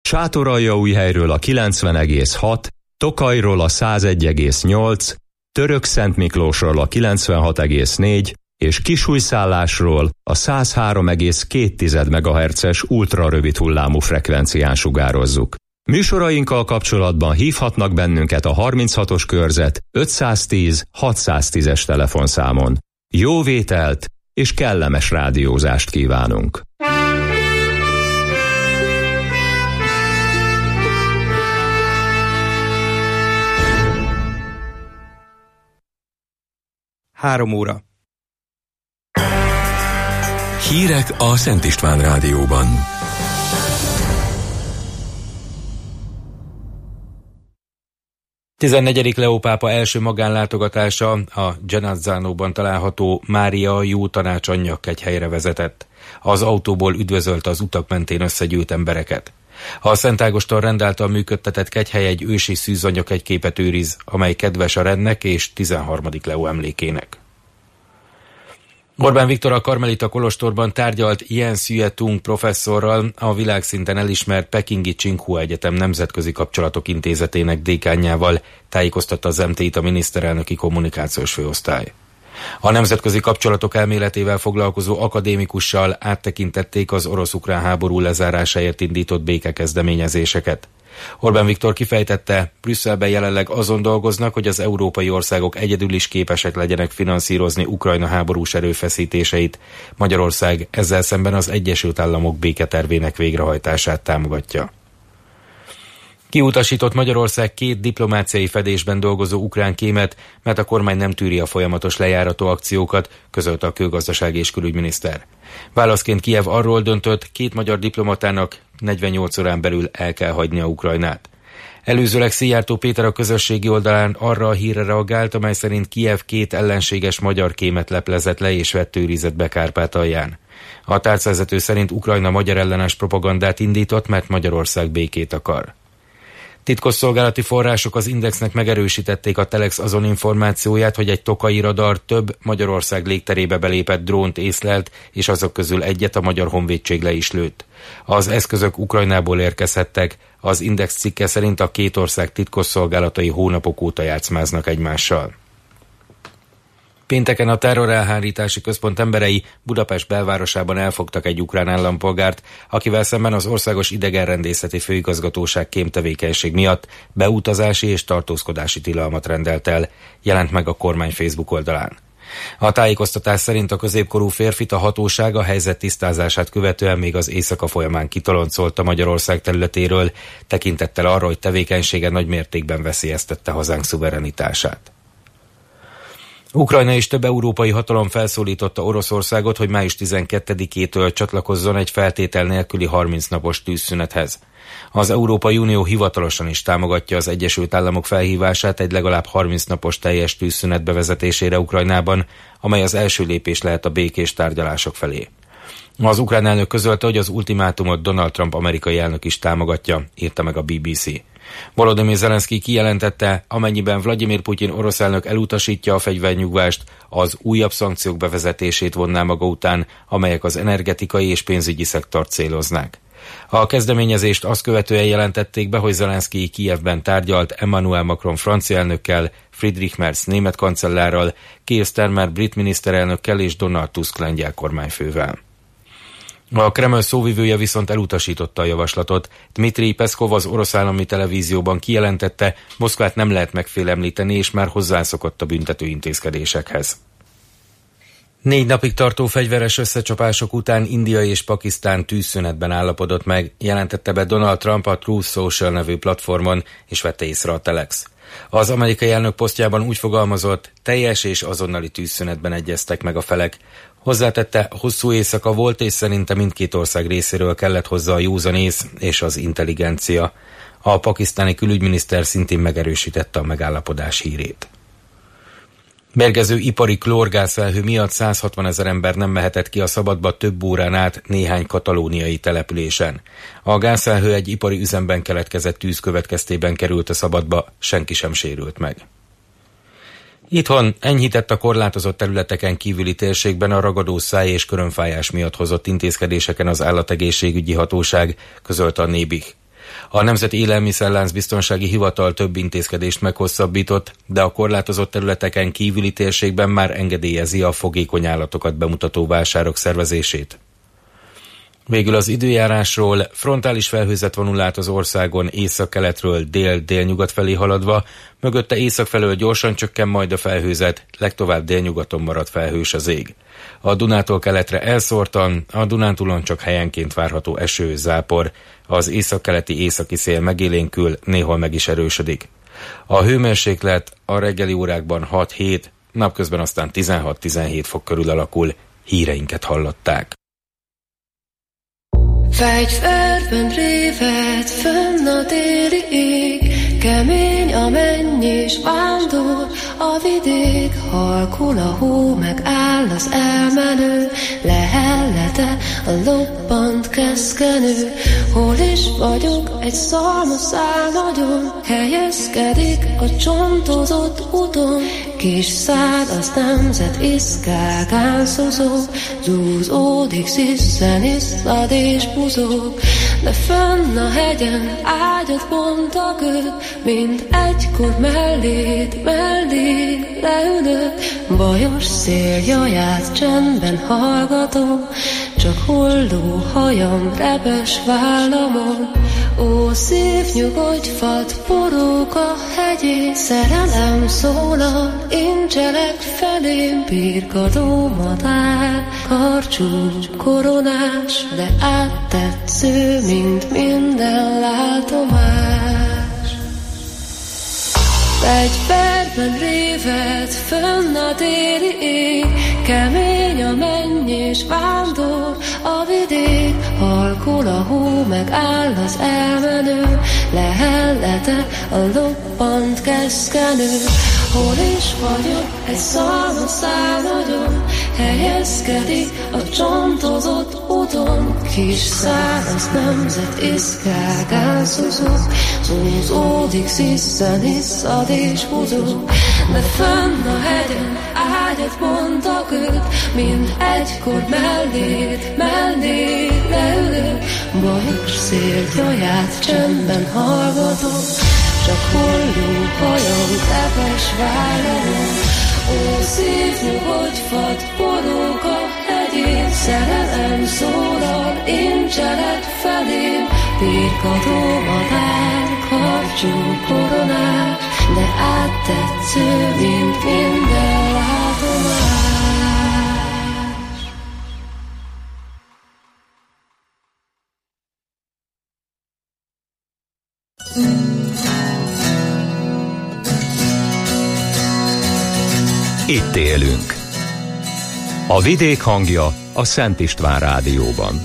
Csátoraljaújhelyről a 90,6, Tokajról a 101,8, Törökszentmiklósról a 96,4 és Kisújszállásról a 103,2 MHz-es ultrarövid hullámú frekvencián sugározzuk. Műsorainkkal kapcsolatban hívhatnak bennünket a 36-os körzet 510 610-es telefonszámon. Jó vételt és kellemes rádiózást kívánunk! Három óra. Hírek a Szent István Rádióban. Tizennegyedik Leó pápa első magánlátogatása a Genazzánóban található Mária Jó Tanács Anyjakkegyhelyre vezetett. Az autóból üdvözölte az utak mentén összegyűlt embereket. A Szent Ágoston rend által működtetett kegyhely egy ősi szűzanyagképet őriz, amely kedves a rendnek és 13. Leó emlékének. Orbán Viktor a Karmelita kolostorban tárgyalt Jens Hüetung professzorral, a világszinten elismert pekingi Tsinghua Egyetem Nemzetközi Kapcsolatok Intézetének dékánjával, tájékoztatta az MT-t a miniszterelnöki kommunikációs főosztály. A nemzetközi kapcsolatok elméletével foglalkozó akadémikussal áttekintették az orosz-ukrán háború lezárásáért indított békekezdeményezéseket. Orbán Viktor kifejtette, Brüsszelben jelenleg azon dolgoznak, hogy az európai országok egyedül is képesek legyenek finanszírozni Ukrajna háborús erőfeszítéseit. Magyarország ezzel szemben az Egyesült Államok béketervének végrehajtását támogatja. Kiutasított Magyarország 2 diplomáciai fedésben dolgozó ukrán kémet, mert a kormány nem tűri a folyamatos lejárató akciókat, közölte a külgazdasági és külügyminiszter. Válaszként Kijev arról döntött, 2 magyar diplomatának 48 órán belül el kell hagynia Ukrajnát. Előzőleg Szijjártó Péter a közösségi oldalán arra a hírre reagált, amely szerint Kijev 2 ellenséges magyar kémet leplezett le és vett őrizetbe Kárpátalján. A tárcavezető szerint Ukrajna magyar ellenes propagandát indított, mert Magyarország békét akar. Titkosszolgálati források az Indexnek megerősítették a Telex azon információját, hogy egy tokaji radar több Magyarország légterébe belépett drónt észlelt, és azok közül egyet a Magyar Honvédség le is lőtt. Az eszközök Ukrajnából érkezhettek, az Index cikke szerint a 2 ország titkosszolgálatai hónapok óta játszmáznak egymással. Pénteken a terrorelhárítási központ emberei Budapest belvárosában elfogtak egy ukrán állampolgárt, akivel szemben az Országos Idegenrendészeti Főigazgatóság kémtevékenység miatt beutazási és tartózkodási tilalmat rendelt el, jelent meg a kormány Facebook oldalán. A tájékoztatás szerint a középkorú férfit a hatóság a helyzet tisztázását követően még az éjszaka folyamán kitoloncolta Magyarország területéről, tekintettel arra, hogy tevékenysége nagy mértékben veszélyeztette hazánk szuverenitását. Ukrajna és több európai hatalom felszólította Oroszországot, hogy május 12-től csatlakozzon egy feltétel nélküli 30 napos tűzszünethez. Az Európai Unió hivatalosan is támogatja az Egyesült Államok felhívását egy legalább 30 napos teljes tűzszünet bevezetésére Ukrajnában, amely az első lépés lehet a békés tárgyalások felé. Az ukrán elnök közölte, hogy az ultimátumot Donald Trump amerikai elnök is támogatja, írta meg a BBC. Volodymyr Zelenszky kijelentette, amennyiben Vladimir Putyin orosz elnök elutasítja a fegyvernyugvást, az újabb szankciók bevezetését vonná maga után, amelyek az energetikai és pénzügyi szektort céloznák. A kezdeményezést azt követően jelentették be, hogy Zelenszky Kijevben tárgyalt Emmanuel Macron francia elnökkel, Friedrich Merz német kancellárral, Keir Starmer brit miniszterelnökkel és Donald Tusk lengyel kormányfővel. A Kreml szóvivője viszont elutasította a javaslatot. Dmitri Peszkov az orosz állami televízióban kijelentette, Moszkvát nem lehet megfélemlíteni, és már hozzászokott a büntető intézkedésekhez. 4 napig tartó fegyveres összecsapások után India és Pakisztán tűzszünetben állapodott meg, jelentette be Donald Trump a Truth Social nevű platformon, és vette észre a Telex. Az amerikai elnök posztjában úgy fogalmazott, teljes és azonnali tűzszünetben egyeztek meg a felek. Hozzátette, hosszú éjszaka volt, és szerinte mindkét ország részéről kellett hozzá a józanész és az intelligencia. A pakisztáni külügyminiszter szintén megerősítette a megállapodás hírét. Mérgező ipari klórgázfelhő miatt 160 000 ember nem mehetett ki a szabadba több órán át néhány katalóniai településen. A gázfelhő egy ipari üzemben keletkezett tűz következtében került a szabadba, senki sem sérült meg. Itthon enyhített a korlátozott területeken kívüli térségben a ragadó száj és körömfájás miatt hozott intézkedéseken az állategészségügyi hatóság, közölte a Nébih. A Nemzeti Élelmiszerlánc Biztonsági Hivatal több intézkedést meghosszabbított, de a korlátozott területeken kívüli térségben már engedélyezi a fogékony állatokat bemutató vásárok szervezését. Végül az időjárásról: frontális felhőzet vonul át az országon északkeletről dél-délnyugat felé haladva, mögötte észak felől gyorsan csökken majd a felhőzet, legtovább délnyugaton marad felhős az ég. A Dunától keletre elszórtan, a Dunántúlon csak helyenként várható eső, zápor, az északkeleti északi szél megélénkül, néhol meg is erősödik. A hőmérséklet a reggeli órákban 6-7, napközben aztán 16-17 fok körül alakul. Híreinket hallották. Fegyverben réved fönn a téli ég, kemény a mennyis vándor a vidék, halkul a hó, meg áll az elmenő, lehellete a lobbant keszkenő. Hol is vagyok, egy szalmaszál nagyon, helyezkedik a csontozott úton, kis szád az nemzet iszkágán szozog, zúzódik, sziszen iszlad és buzog, de fönn a hegyen ágyat bontak ők, mint egykor mellé leülök. Bajos széljaját csendben hallgatom, csak hulló hajam repes vállamon. Ó, szív, nyugodj, vad porog a hegyén, szerelem szólal, incselek felém, birkadó madár, karcsú, koronás, de áttetsző, mint minden látomás. Fegyverben réved fönn a téli ég, kemény a mennyis vándor a vidék, halkul a hó, meg áll az elmenő, lehellete a lobbant keszkenő. Hol is vagyok, egy szalmaszál nagyon, helyezkedik a csontozott úton, kis száraz nemzet iszkágán szuzog, zúzódik, sziszen iszad és buzog, de fönn a hegyen ágyat bontak ők, mint egykor mellé leülök. Bajos széljaját csendben hallgatom, csak holló hajam, tepes vállamon. Ó, szív, nyugodj, vad porog a hegyén, szerelem szólal, incselek felém, birkadó madár, karcsú koronás, de áttetsző, mint minden látomás. Itt élünk. A vidék hangja a Szent István Rádióban.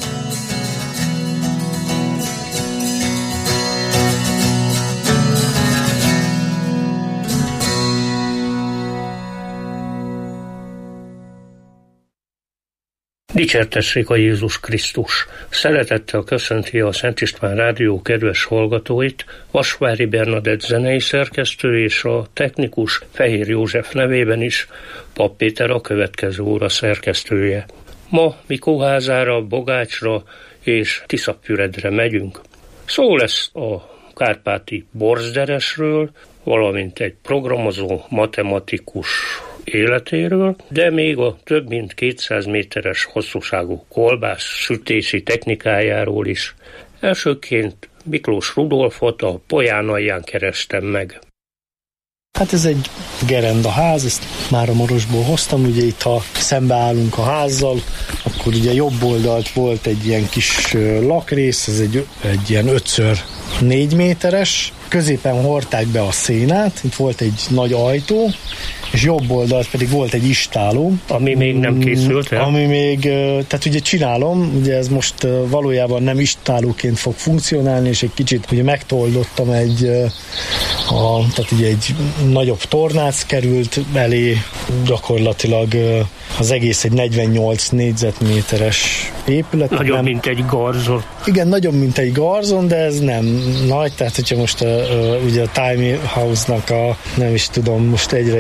Dicsértessék a Jézus Krisztus! Szeretettel köszönti a Szent István Rádió kedves hallgatóit, Vasvári Bernadett zenei szerkesztő és a technikus Fehér József nevében is Pap Péter a következő óra szerkesztője. Ma Mikóházára, Bogácsra és Tiszapfüredre megyünk. Szó lesz a kárpáti Borzderesről, valamint egy programozó matematikus életéről, de még a több mint 200 méteres hosszúságú kolbász sütési technikájáról is. Elsőként Miklós Rudolfot a Polyán alján kerestem meg. Hát ez egy gerendaház, ezt Máramarossból hoztam, ugye itt ha szembeállunk a házzal, akkor ugye jobb oldalt volt egy ilyen kis lakrész, ez egy ilyen 5x4 méteres, középen hordták be a szénát, itt volt egy nagy ajtó, és jobb oldalt pedig volt egy istáló. Ami még nem készült el? Ami még, tehát ugye csinálom, ugye ez most valójában nem istálóként fog funkcionálni, és egy kicsit ugye megtoldottam tehát ugye egy nagyobb tornác került elé, gyakorlatilag az egész egy 48 négyzetméteres épület. Nagyobb, mint egy garzon. Igen, nagyobb, mint egy garzon, de ez nem nagy, tehát hogyha most ugye a Tiny House-nak nem is tudom, most egyre jobban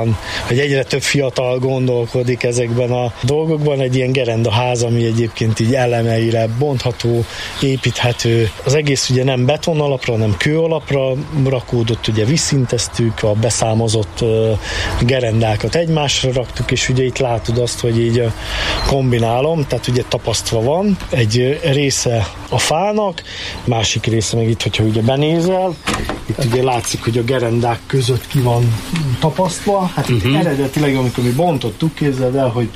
fiatalosan, vagy egyre több fiatal gondolkodik ezekben a dolgokban. Egy ilyen gerendaház, ami egyébként így elemeire bontható, építhető. Az egész ugye nem beton alapra, hanem kő alapra rakódott, ugye visszinteztük, a beszámozott gerendákat egymásra raktuk, és ugye itt látod azt, hogy így kombinálom, tehát ugye tapasztva van egy része a fának, másik része meg itt, hogyha ugye benézel, itt ugye látszik, hogy a gerendák között ki van tapasztva. Hát itt eredetileg, amikor mi bontottuk, képzeld el, hogy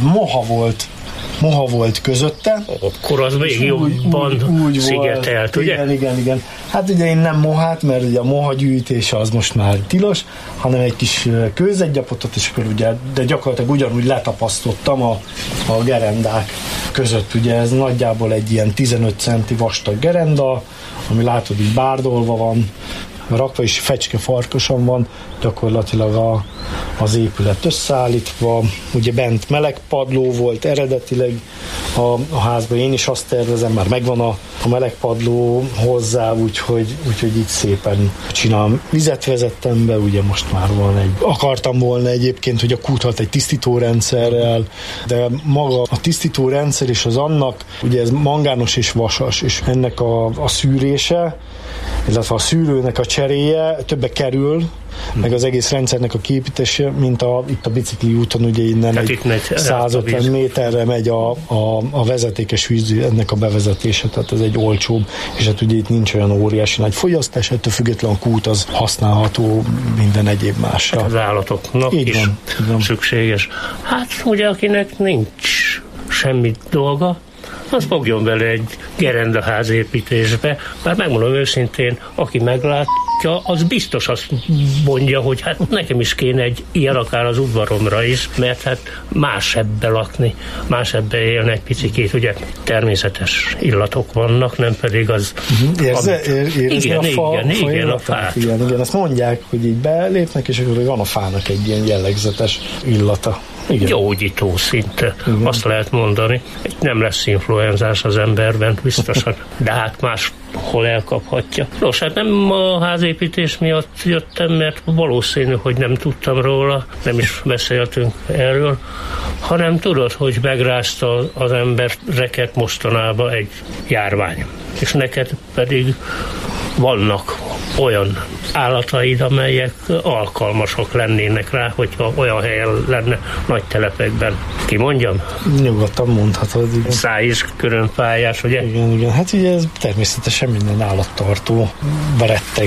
moha volt közötte. Akkor az még jobban szigetelt, ugye? Igen. Hát ugye én nem mohát, mert ugye a moha gyűjtése az most már tilos, hanem egy kis kőzetgyapotot, és akkor ugye, de gyakorlatilag ugyanúgy letapasztottam a gerendák között. Ugye ez nagyjából egy ilyen 15 centi vastag gerenda, ami látod, így bárdolva van, rakva, és fecske farkason van, gyakorlatilag az épület összeállítva. Ugye bent meleg padló volt eredetileg a házban, én is azt tervezem, már megvan a meleg padló hozzá, úgyhogy így szépen csinálom. Vizet vezettem be, ugye most már van akartam volna egyébként, hogy a kúthat egy tisztítórendszerrel, de maga a tisztítórendszer és az annak, ugye ez mangános és vasas, és ennek a szűrése, illetve a szűrőnek a cseréje többe kerül, meg az egész rendszernek a kiépítése, mint itt a bicikli úton, ugye innen egy 150 méterre megy a vezetékes víz, ennek a bevezetése, tehát ez egy olcsóbb, és hát ugye itt nincs olyan óriási nagy fogyasztás, ettől függetlenül a kút az használható minden egyéb másra. Hát az állatoknak így is van. Szükséges. Hát ugye akinek nincs semmi dolga, az fogjon bele egy gerendaház építésbe, bár megmondom őszintén, aki meglátja, az biztos azt mondja, hogy hát nekem is kéne egy ilyen akár az udvaromra is, mert hát más ebbe lakni, más ebbe élni egy picikét, ugye természetes illatok vannak, nem pedig az... Igen, a fát. Igen, azt mondják, hogy így belépnek, és akkor van a fának egy ilyen jellegzetes illata. Igen. Gyógyító szinte, azt lehet mondani. Nem lesz influenzás az emberben, biztosan, de hát máshol elkaphatja. Nos, hát nem a házépítés miatt jöttem, mert valószínű, hogy nem tudtam róla, nem is beszéltünk erről, hanem tudod, hogy megrázta az embereket mostanában egy járvány. És neked pedig vannak olyan állataid, amelyek alkalmasok lennének rá, hogyha olyan helyen lenne nagy telepekben. Ki mondjam? Nyugodtan mondhatod. Igen. Száj is körönpályás, ugye? Igen. Hát ugye ez természetesen minden állattartó retteg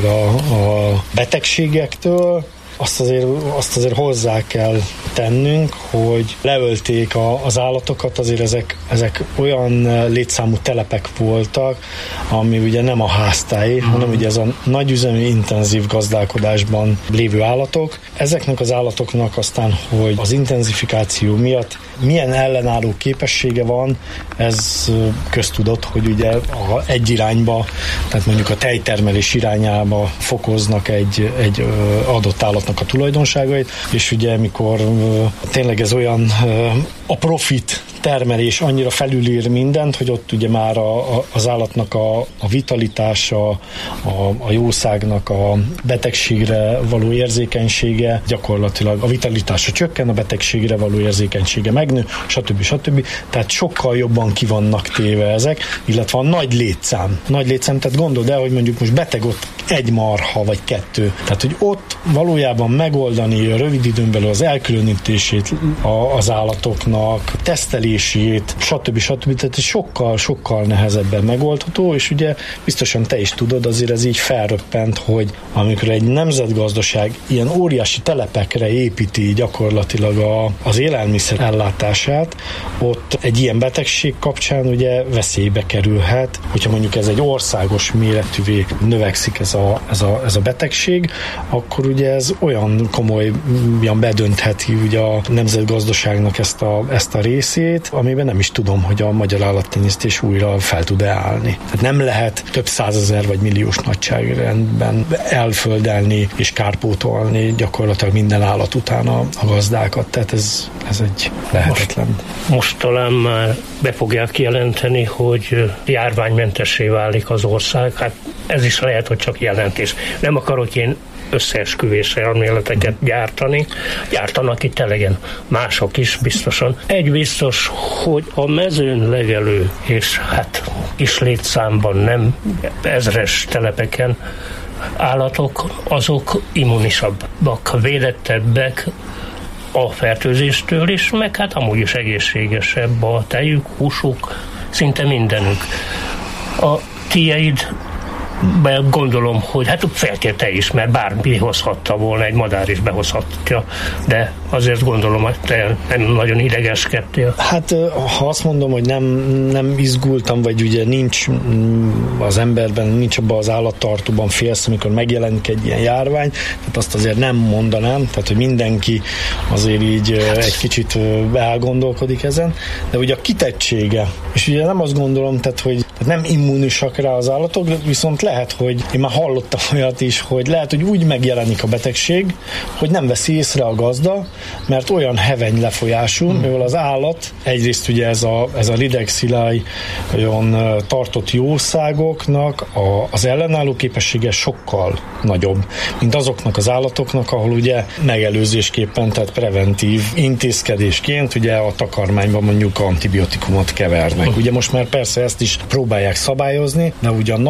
a betegségektől. Azt azért hozzá kell tennünk, hogy leölték az állatokat, azért ezek olyan létszámú telepek voltak, ami ugye nem a háztáji, hanem ugye ez a nagyüzemű intenzív gazdálkodásban lévő állatok. Ezeknek az állatoknak aztán, hogy az intenzifikáció miatt milyen ellenálló képessége van, ez köztudott, hogy ugye egy irányba, tehát mondjuk a tejtermelés irányába fokoznak egy adott állatnak a tulajdonságait, és ugye mikor tényleg ez olyan a profit termelés annyira felülír mindent, hogy ott ugye már az állatnak a vitalitása, a jószágnak a betegségre való érzékenysége, gyakorlatilag a vitalitása csökken, a betegségre való érzékenysége megnő, stb. Tehát sokkal jobban ki vannak téve ezek, illetve a nagy létszám, tehát gondold el, hogy mondjuk most beteg ott egy marha vagy kettő. Tehát, hogy ott valójában megoldani a rövid időn belül az elkülönítését az állatoknak, tesztelését, stb. Tehát ez sokkal nehezebben megoldható, és ugye biztosan te is tudod, azért ez így felröppent, hogy amikor egy nemzetgazdaság ilyen óriási telepekre építi gyakorlatilag az élelmiszer ellátását, ott egy ilyen betegség kapcsán ugye veszélybe kerülhet, hogyha mondjuk ez egy országos méretűvé növekszik ez a betegség, akkor ugye ez olyan komolyan bedöntheti ugye a nemzetgazdaságnak ezt a részét, amiben nem is tudom, hogy a magyar állattenyésztés újra fel tud-e állni. Tehát nem lehet több százezer vagy milliós nagyságrendben elföldelni és kárpótolni gyakorlatilag minden állat után a gazdákat. Tehát ez egy lehetetlen. Most talán már be fogják jelenteni, hogy járványmentessé válik az ország. Hát ez is lehet, hogy csak jelentés. Nem akarok én összeesküvés elméleteket gyártani. Gyártanak itt elegen, mások is biztosan. Egy biztos, hogy a mezőn legelő, és hát kis létszámban, nem ezres telepeken állatok, azok immunisabbak, védettebbek a fertőzéstől is, meg hát amúgy is egészségesebb a tejük, húsuk, szinte mindenük. A tiéd, gondolom, hogy hát felkérte is, mert bármi hozhatta volna, egy madár is behozhatja, de azért gondolom, hogy te nem nagyon idegeskedtél. Hát ha azt mondom, hogy nem izgultam, vagy ugye nincs az emberben, nincs abban az állattartóban félsz, amikor megjelenik egy ilyen járvány, tehát azt azért nem mondanám, tehát hogy mindenki azért így egy kicsit elgondolkodik ezen, de ugye a kitettsége, és ugye nem azt gondolom, tehát hogy nem immunisak rá az állatok, viszont lehet, hogy én már hallottam olyat is, hogy lehet, hogy úgy megjelenik a betegség, hogy nem veszi észre a gazda, mert olyan heveny lefolyású, mivel az állat, egyrészt ugye ez a Ridexilae olyan tartott jószágoknak az ellenálló képessége sokkal nagyobb, mint azoknak az állatoknak, ahol ugye megelőzésképpen, tehát preventív intézkedésként ugye a takarmányban mondjuk antibiotikumot kevernek. Ugye most már persze ezt is próbálják szabályozni, de ugye a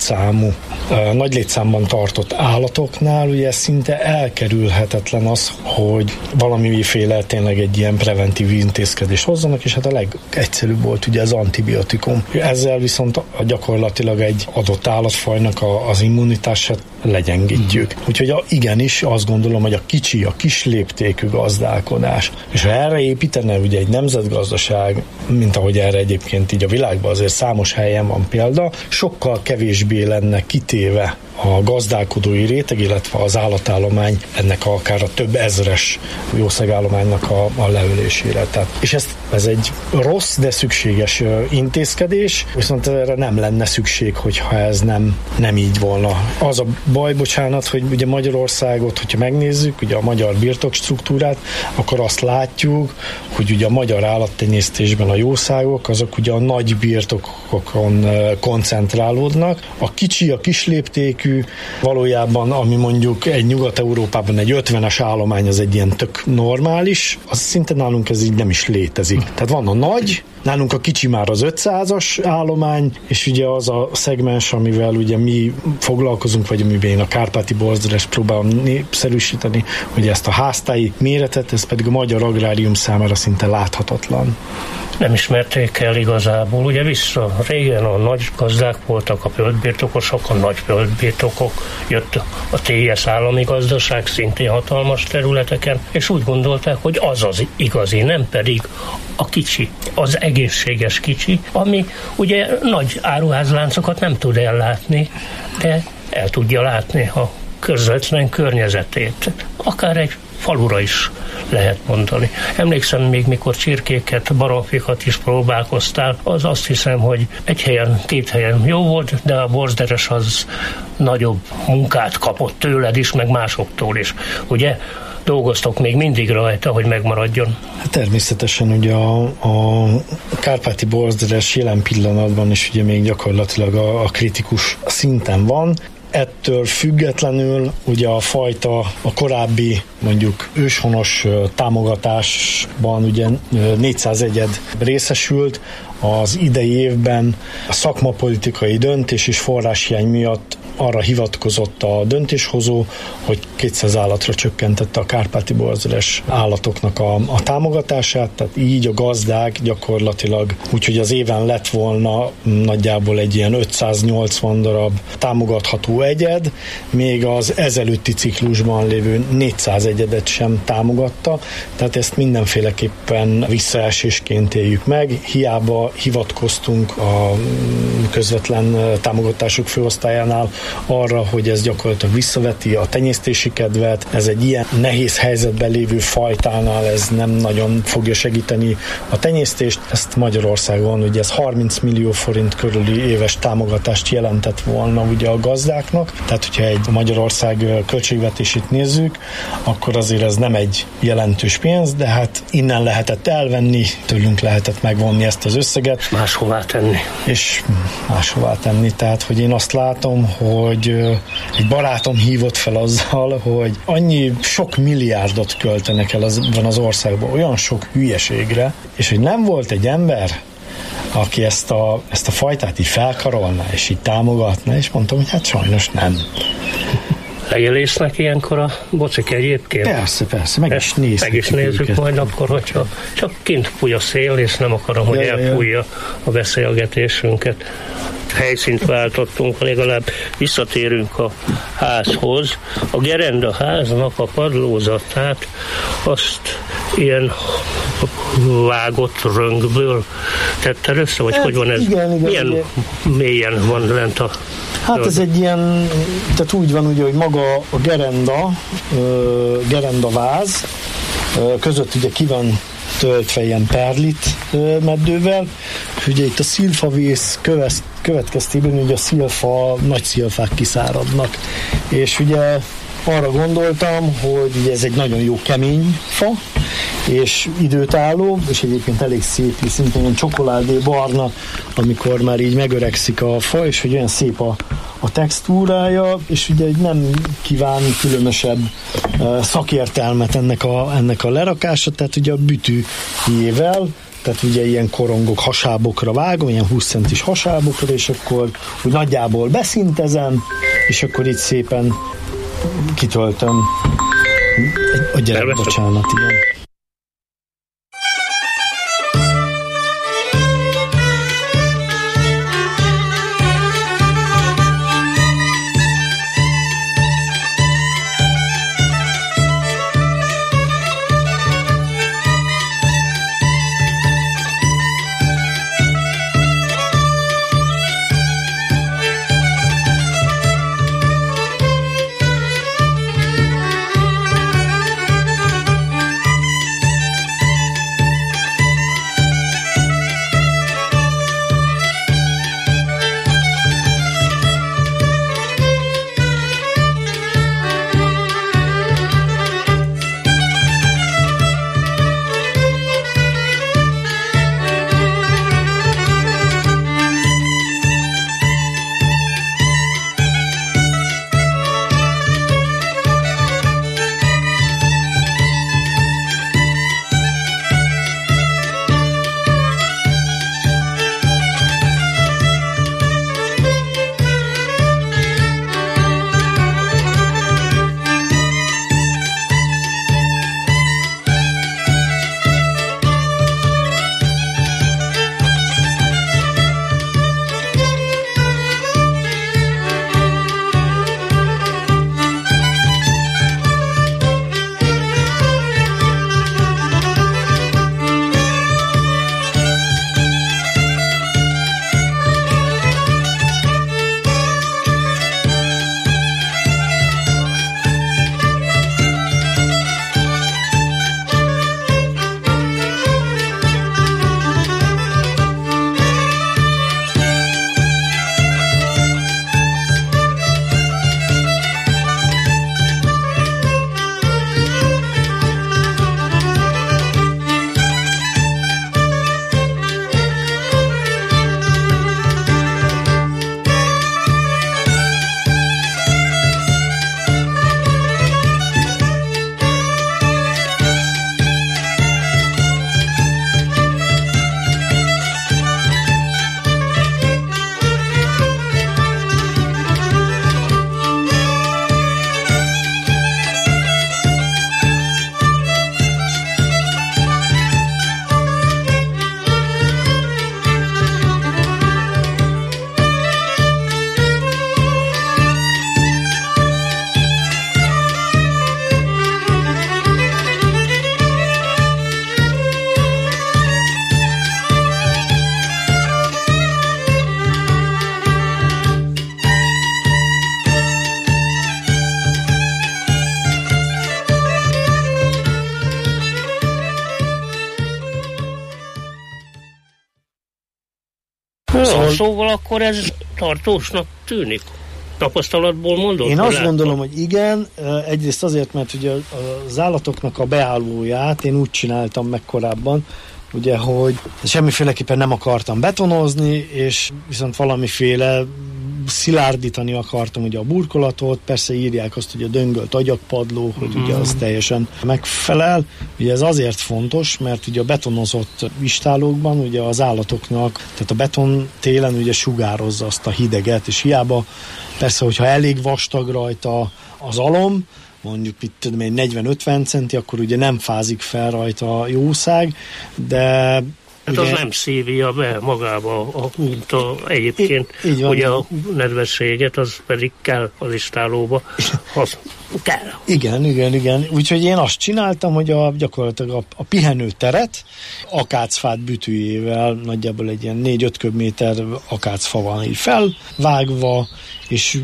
nagy létszámban tartott állatoknál ugye szinte elkerülhetetlen az, hogy valamiféle tényleg egy ilyen preventív intézkedést hozzanak, és hát a legegyszerűbb volt ugye az antibiotikum. Ezzel viszont gyakorlatilag egy adott állatfajnak az immunitását legyengítjük. Úgyhogy igenis azt gondolom, hogy a kis léptékű gazdálkodás. És ha erre építene ugye egy nemzetgazdaság, mint ahogy erre egyébként így a világban azért számos helyen van példa, sokkal kevésbé lenne kitéve a gazdálkodói réteg, illetve az állatállomány ennek akár a több ezres jószágállománynak a leölésére. Tehát, és ez egy rossz, de szükséges intézkedés, viszont erre nem lenne szükség, hogyha ez nem így volna. Az a baj, bocsánat, hogy ugye Magyarországot, hogyha megnézzük, ugye a magyar birtokstruktúrát, akkor azt látjuk, hogy ugye a magyar állattenyésztésben a jószágok, azok ugye a nagy birtokokon koncentrálódnak. A kisléptékű, valójában, ami mondjuk egy Nyugat-Európában egy 50-es állomány, az egy ilyen tök normális, az szinte nálunk ez így nem is létezik. Tehát van a nagy, nálunk a kicsi már az 500-as állomány, és ugye az a szegmens, amivel ugye mi foglalkozunk, vagy amiben én a kárpáti borzdres próbálom népszerűsíteni, hogy ezt a háztáji méretet, ez pedig a magyar agrárium számára szinte láthatatlan. Nem ismerték el igazából. Ugye vissza régen a nagy gazdák voltak, a földbirtokosok, a nagy földbirtokok, jött a TS állami gazdaság, szintén hatalmas területeken, és úgy gondolták, hogy az igazi, nem pedig a kicsi, az egészséges kicsi, ami ugye nagy áruházláncokat nem tud ellátni, de el tudja látni a közvetlen környezetét. Akár egy falura is lehet mondani. Emlékszem még, mikor csirkéket, baromfikat is próbálkoztál, az azt hiszem, hogy egy helyen, két helyen jó volt, de a borzderes az nagyobb munkát kapott tőled is, meg másoktól is. Ugye? Dolgoztok még mindig rajta, hogy megmaradjon. Természetesen ugye a kárpáti borzderes jelen pillanatban is ugye még gyakorlatilag a kritikus szinten van. Ettől függetlenül ugye a fajta, a korábbi mondjuk őshonos támogatásban ugye 401 részesült, az idei évben a szakmapolitikai döntés és forráshiány miatt arra hivatkozott a döntéshozó, hogy 200 állatra csökkentette a kárpáti borzderes állatoknak a támogatását, tehát így a gazdák gyakorlatilag, úgyhogy az éven lett volna nagyjából egy ilyen 580 darab támogatható egyed, még az ezelőtti ciklusban lévő 400 egyedet sem támogatta, tehát ezt mindenféleképpen visszaesésként éljük meg, hiába hivatkoztunk a közvetlen támogatások főosztályánál arra, hogy ez gyakorlatilag visszaveti a tenyésztési kedvet, ez egy ilyen nehéz helyzetben lévő fajtánál ez nem nagyon fogja segíteni a tenyésztést. Ezt Magyarországon ugye ez 30 millió forint körüli éves támogatást jelentett volna ugye a gazdáknak, tehát hogyha egy Magyarország költségvetését nézzük, akkor azért ez nem egy jelentős pénz, de hát innen lehetett elvenni, tőlünk lehetett megvonni ezt az összeget. Máshová tenni. És máshová tenni, tehát hogy én azt látom, hogy egy barátom hívott fel azzal, hogy annyi sok milliárdot költenek el van az országban olyan sok hülyeségre, és hogy nem volt egy ember, aki ezt a fajtát így felkarolná, és így támogatná, és mondtam, hogy hát sajnos nem. Legelésznek ilyenkor a bocik egyébként? Persze, meg is nézzük őket. Majd akkor, hogyha csak kint fúj a szél, és nem akarom, hogy elfújja a beszélgetésünket. Helyszínt váltottunk, legalább visszatérünk a házhoz. A gerenda háznak a padlózatát azt ilyen vágott röngből tetted össze, vagy hogy van ez? Igen, milyen mélyen van lent a... Hát ez egy ilyen, tehát úgy van ugye, hogy maga a gerendaváz között ugye ki van töltve ilyen perlit meddővel, és ugye itt a szilfavész következtében ugye nagy szilfák kiszáradnak, és ugye arra gondoltam, hogy ugye ez egy nagyon jó kemény fa, és időtálló, és egyébként elég szép, szintén olyan csokoládé barna, amikor már így megöregszik a fa, és hogy olyan szép a textúrája, és ugye nem kíván különösebb szakértelmet ennek a lerakása, tehát ugye a bütűjével, tehát ugye ilyen korongok, hasábokra vágom, ilyen 20 centis hasábokra, és akkor úgy nagyjából beszintezem, és akkor itt szépen kitöltöm a gyerek, bocsánat, igen. Szóval akkor ez tartósnak tűnik. Tapasztalatból mondod? Én azt gondolom, hogy igen. Egyrészt azért, mert ugye az állatoknak a beállóját én úgy csináltam meg korábban, ugye, hogy semmiféleképpen nem akartam betonozni, és viszont valamiféle szilárdítani akartam ugye a burkolatot, persze írják azt, hogy a döngölt agyagpadló, hogy ugye az teljesen megfelel. Ugye ez azért fontos, mert ugye a betonozott istállókban ugye az állatoknak, tehát a beton télen ugye sugározza azt a hideget, és hiába persze, hogyha elég vastag rajta az alom, mondjuk itt tudom én 40-50 centi, akkor ugye nem fázik fel rajta a jószág, de hát az nem szívja be magába, mint egyébként ugye a nedvességet, az pedig kell az istállóba. Az kell. Igen. Úgyhogy én azt csináltam, hogy gyakorlatilag a pihenőteret akácfát bütűjével, nagyjából egy ilyen 4-5 köbméter akácfa van így felvágva, és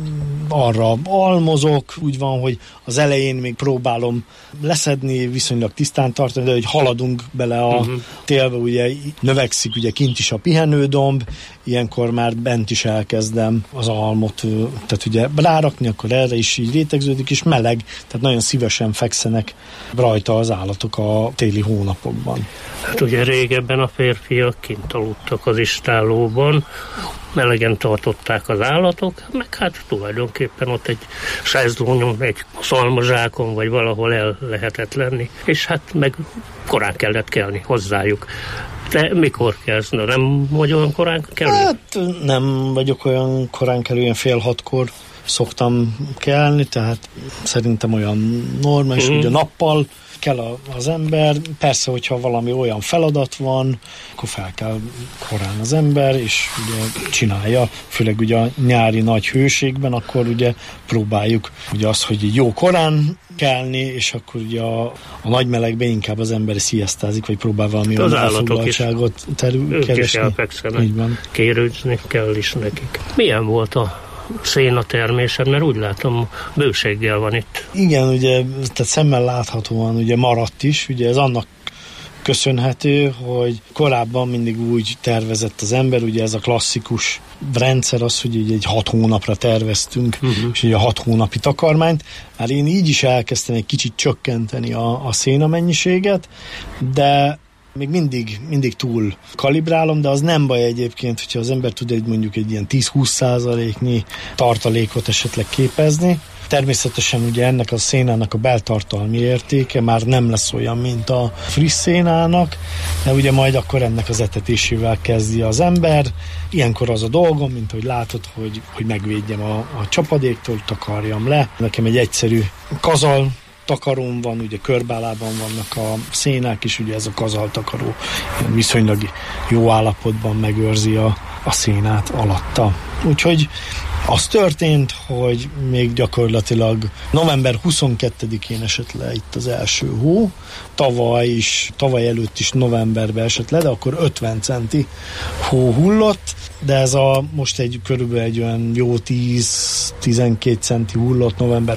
arra almozok, úgy van, hogy az elején még próbálom leszedni, viszonylag tisztán tartani, de hogy haladunk bele a télbe, ugye növekszik ugye kint is a pihenődomb, ilyenkor már bent is elkezdem az almot, tehát ugye rárakni, akkor erre is így rétegződik, és meleg, tehát nagyon szívesen fekszenek rajta az állatok a téli hónapokban. Hát ugye régebben a férfiak kint aludtak az istállóban, melegen tartották az állatok, meg hát tulajdonképpen ott egy sezlónyon, egy szalmazsákon, vagy valahol el lehetett lenni, és hát meg korán kellett kelni hozzájuk. Te mikor kelsz? Nem vagy olyan korán kelni? Hát nem vagyok olyan korán kelő, ilyen 5:30-kor szoktam kelni, tehát szerintem olyan normális, ugye nappal kell az ember, persze, hogyha valami olyan feladat van, akkor fel kell korán az ember, és ugye csinálja, főleg ugye a nyári nagy hőségben, akkor ugye próbáljuk ugye azt, hogy jó korán kelni, és akkor ugye a nagy melegben inkább az ember sziasztázik, vagy próbál valami olyan elfoglaltságot keresni. Ők is elfekszenek, kérőzni kell is nekik. Milyen volt a szénatermésed, mert úgy látom, bőséggel van itt. Igen, ugye, tehát szemmel láthatóan ugye maradt is, ugye ez annak köszönhető, hogy korábban mindig úgy tervezett az ember, ugye ez a klasszikus rendszer az, hogy ugye egy 6 hónapra terveztünk, és ugye a 6 hónapi takarmányt. Már én így is elkezdtem egy kicsit csökkenteni a széna mennyiséget, de még mindig túl kalibrálom, de az nem baj egyébként, hogyha az ember tud mondjuk egy ilyen 10-20%-nyi tartalékot esetleg képezni. Természetesen ugye ennek a szénának a beltartalmi értéke már nem lesz olyan, mint a friss szénának, de ugye majd akkor ennek az etetésével kezdi az ember. Ilyenkor az a dolgom, mint hogy látod, hogy megvédjem a csapadéktól, takarjam le. Nekem egy egyszerű kazal takaróm van, ugye körbálában vannak a szénák is, ugye ez a kazaltakaró viszonylag jó állapotban megőrzi a szénát alatta. Úgyhogy az történt, hogy még gyakorlatilag november 22-én esett le itt az első hó, tavaly előtt is novemberben esett le, de akkor 50 centi hó hullott, de ez most körülbelül egy olyan jó 10-12 centi hullott november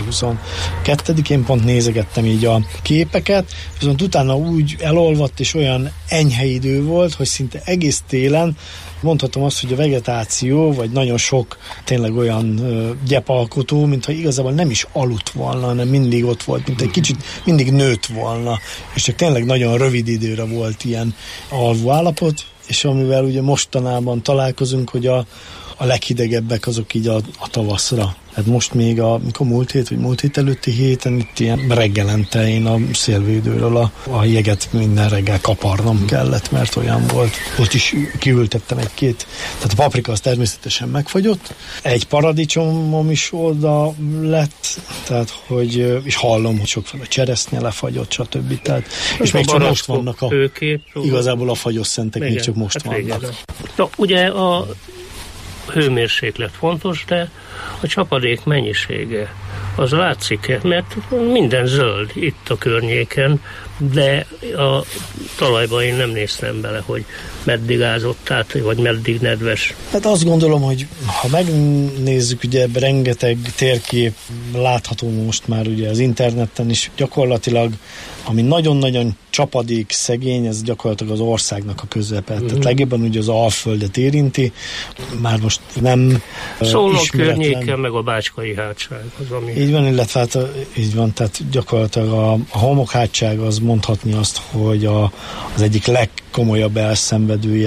22-én, pont nézegettem így a képeket, viszont utána úgy elolvadt és olyan enyhe idő volt, hogy szinte egész télen mondhatom azt, hogy a vegetáció, vagy nagyon sok tényleg olyan gyepalkotó, mintha igazából nem is aludt volna, hanem mindig ott volt, mint egy kicsit mindig nőtt volna, és csak tényleg nagyon rövid időre volt ilyen alvó állapot, és amivel ugye mostanában találkozunk, hogy a leghidegebbek azok így a tavaszra. Hát most még mikor múlt hét előtti héten itt ilyen reggelente én a szélvédőről a jeget minden reggel kaparnom kellett, mert olyan volt. Ott is kiültettem egy-két, tehát a paprika az természetesen megfagyott. Egy paradicsomom is oda lett, tehát hogy, és hallom, hogy sokféle cseresznye lefagyott, stb. Tehát, és még csak most vannak igazából a fagyos szentek, még csak most vannak. Na, ugye a hőmérséklet fontos, de a csapadék mennyisége az látszik, mert minden zöld itt a környéken, de a talajban én nem néztem bele, hogy meddig ázott át, vagy meddig nedves. Hát azt gondolom, hogy ha megnézzük, ugye ebben rengeteg térkép látható most már ugye az interneten is, gyakorlatilag ami nagyon-nagyon csapadék szegény, ez gyakorlatilag az országnak a közepe. Tehát legjobban ugye az Alföldet érinti, már most nem Szolnok környéken, meg a Bácskai hátság az, ami... Így van, illetve hát így van, tehát gyakorlatilag a homokhátság az mondhatni azt, hogy az egyik legkomolyabb elszenvedője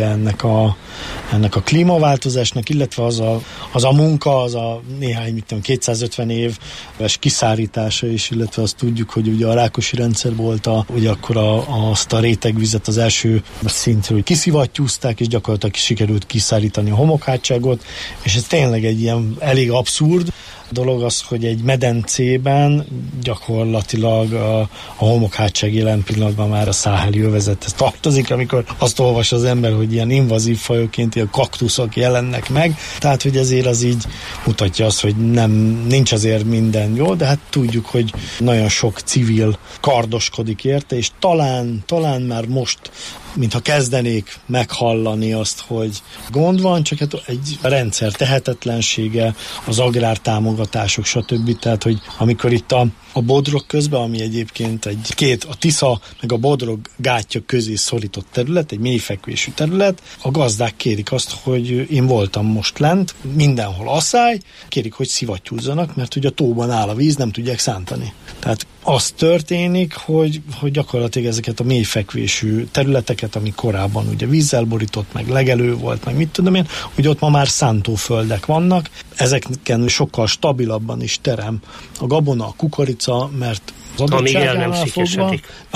ennek a klímaváltozásnak, illetve az a munka, az a néhány, 250 éves kiszárítása is, illetve azt tudjuk, hogy ugye a Rákosi rendszer volt ugye akkor azt a rétegvizet az első szintről kiszivattyúzták, és gyakorlatilag sikerült kiszárítani a homokhátságot, és ez tényleg egy ilyen elég abszurd dolog az, hogy egy medencében gyakorlatilag a homokhátság jelen pillanatban már a száheli övezethez tartozik, amikor azt olvas az ember, hogy ilyen invazív fajokként ilyen kaktuszok jelennek meg, tehát hogy ezért az így mutatja azt, hogy nincs azért minden jó, de hát tudjuk, hogy nagyon sok civil kardoskodik érte, és talán már most mintha kezdenék meghallani azt, hogy gond van, csak hát egy rendszer tehetetlensége, az agrártámogatások, stb. Tehát, hogy amikor itt a Bodrog közben, ami egyébként a Tisza meg a Bodrog gátja közé szorított terület, egy mélyfekvésű terület, a gazdák kérik azt, hogy én voltam most lent, mindenhol asszály, kérik, hogy szivattyúzzanak, mert ugye a tóban áll a víz, nem tudják szántani. Tehát az történik, hogy gyakorlatilag ezeket a mélyfekvésű területeket, ami korábban ugye vízzel borított, meg legelő volt, meg mit tudom én, hogy ott ma már szántóföldek vannak, ezeken sokkal stabilabban is terem a gabona, a kukorica, mert az adottságánál fogva,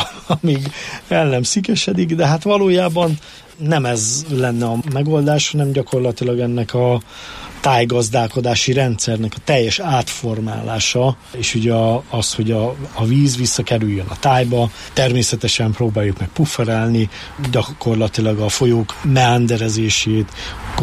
amíg el nem szikesedik, de hát valójában nem ez lenne a megoldás, hanem gyakorlatilag ennek a tájgazdálkodási rendszernek a teljes átformálása, és ugye az, hogy a víz visszakerüljön a tájba, természetesen próbáljuk meg pufferelni, gyakorlatilag a folyók meanderezését,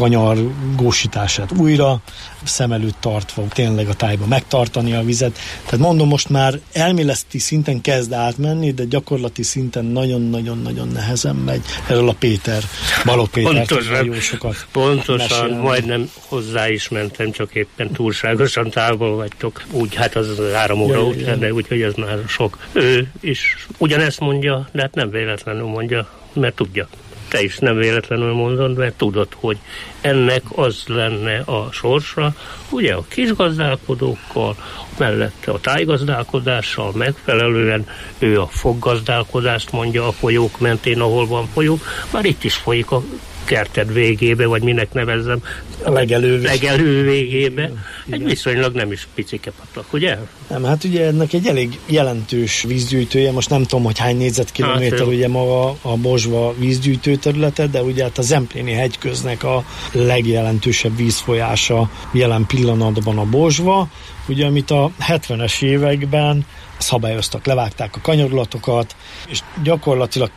kanyargósítását újra szem előtt tartva tényleg a tájba megtartani a vizet. Tehát mondom, most már elméleti szinten kezd átmenni, de gyakorlati szinten nagyon-nagyon-nagyon nehezen megy. Erről a Balogh Péter jó sokat Pontosan, mesélni. majdnem hozzá is mentem, csak éppen túlságosan távol vagytok. Úgy, hát az 3 óra után, de úgyhogy ez már sok. Ő is ugyanezt mondja, de hát nem véletlenül mondja, mert tudja. Te is nem véletlenül mondod, mert tudod, hogy ennek az lenne a sorsa, ugye a kisgazdálkodókkal, mellette a tájgazdálkodással megfelelően, ő a foggazdálkodást mondja a folyók mentén, ahol van folyó, már itt is folyik a kerted végébe, vagy minek nevezzem, a legelő végébe. Egy viszonylag nem is picike patak, ugye? Nem, hát ugye ennek egy elég jelentős vízgyűjtője, most nem tudom, hogy hány négyzetkilométer ugye maga a Bozsva vízgyűjtő területe, de ugye hát a Zempléni hegyköznek a legjelentősebb vízfolyása jelen pillanatban a Bozsva, ugye amit a 70-es években szabályoztak, levágták a kanyarulatokat, és gyakorlatilag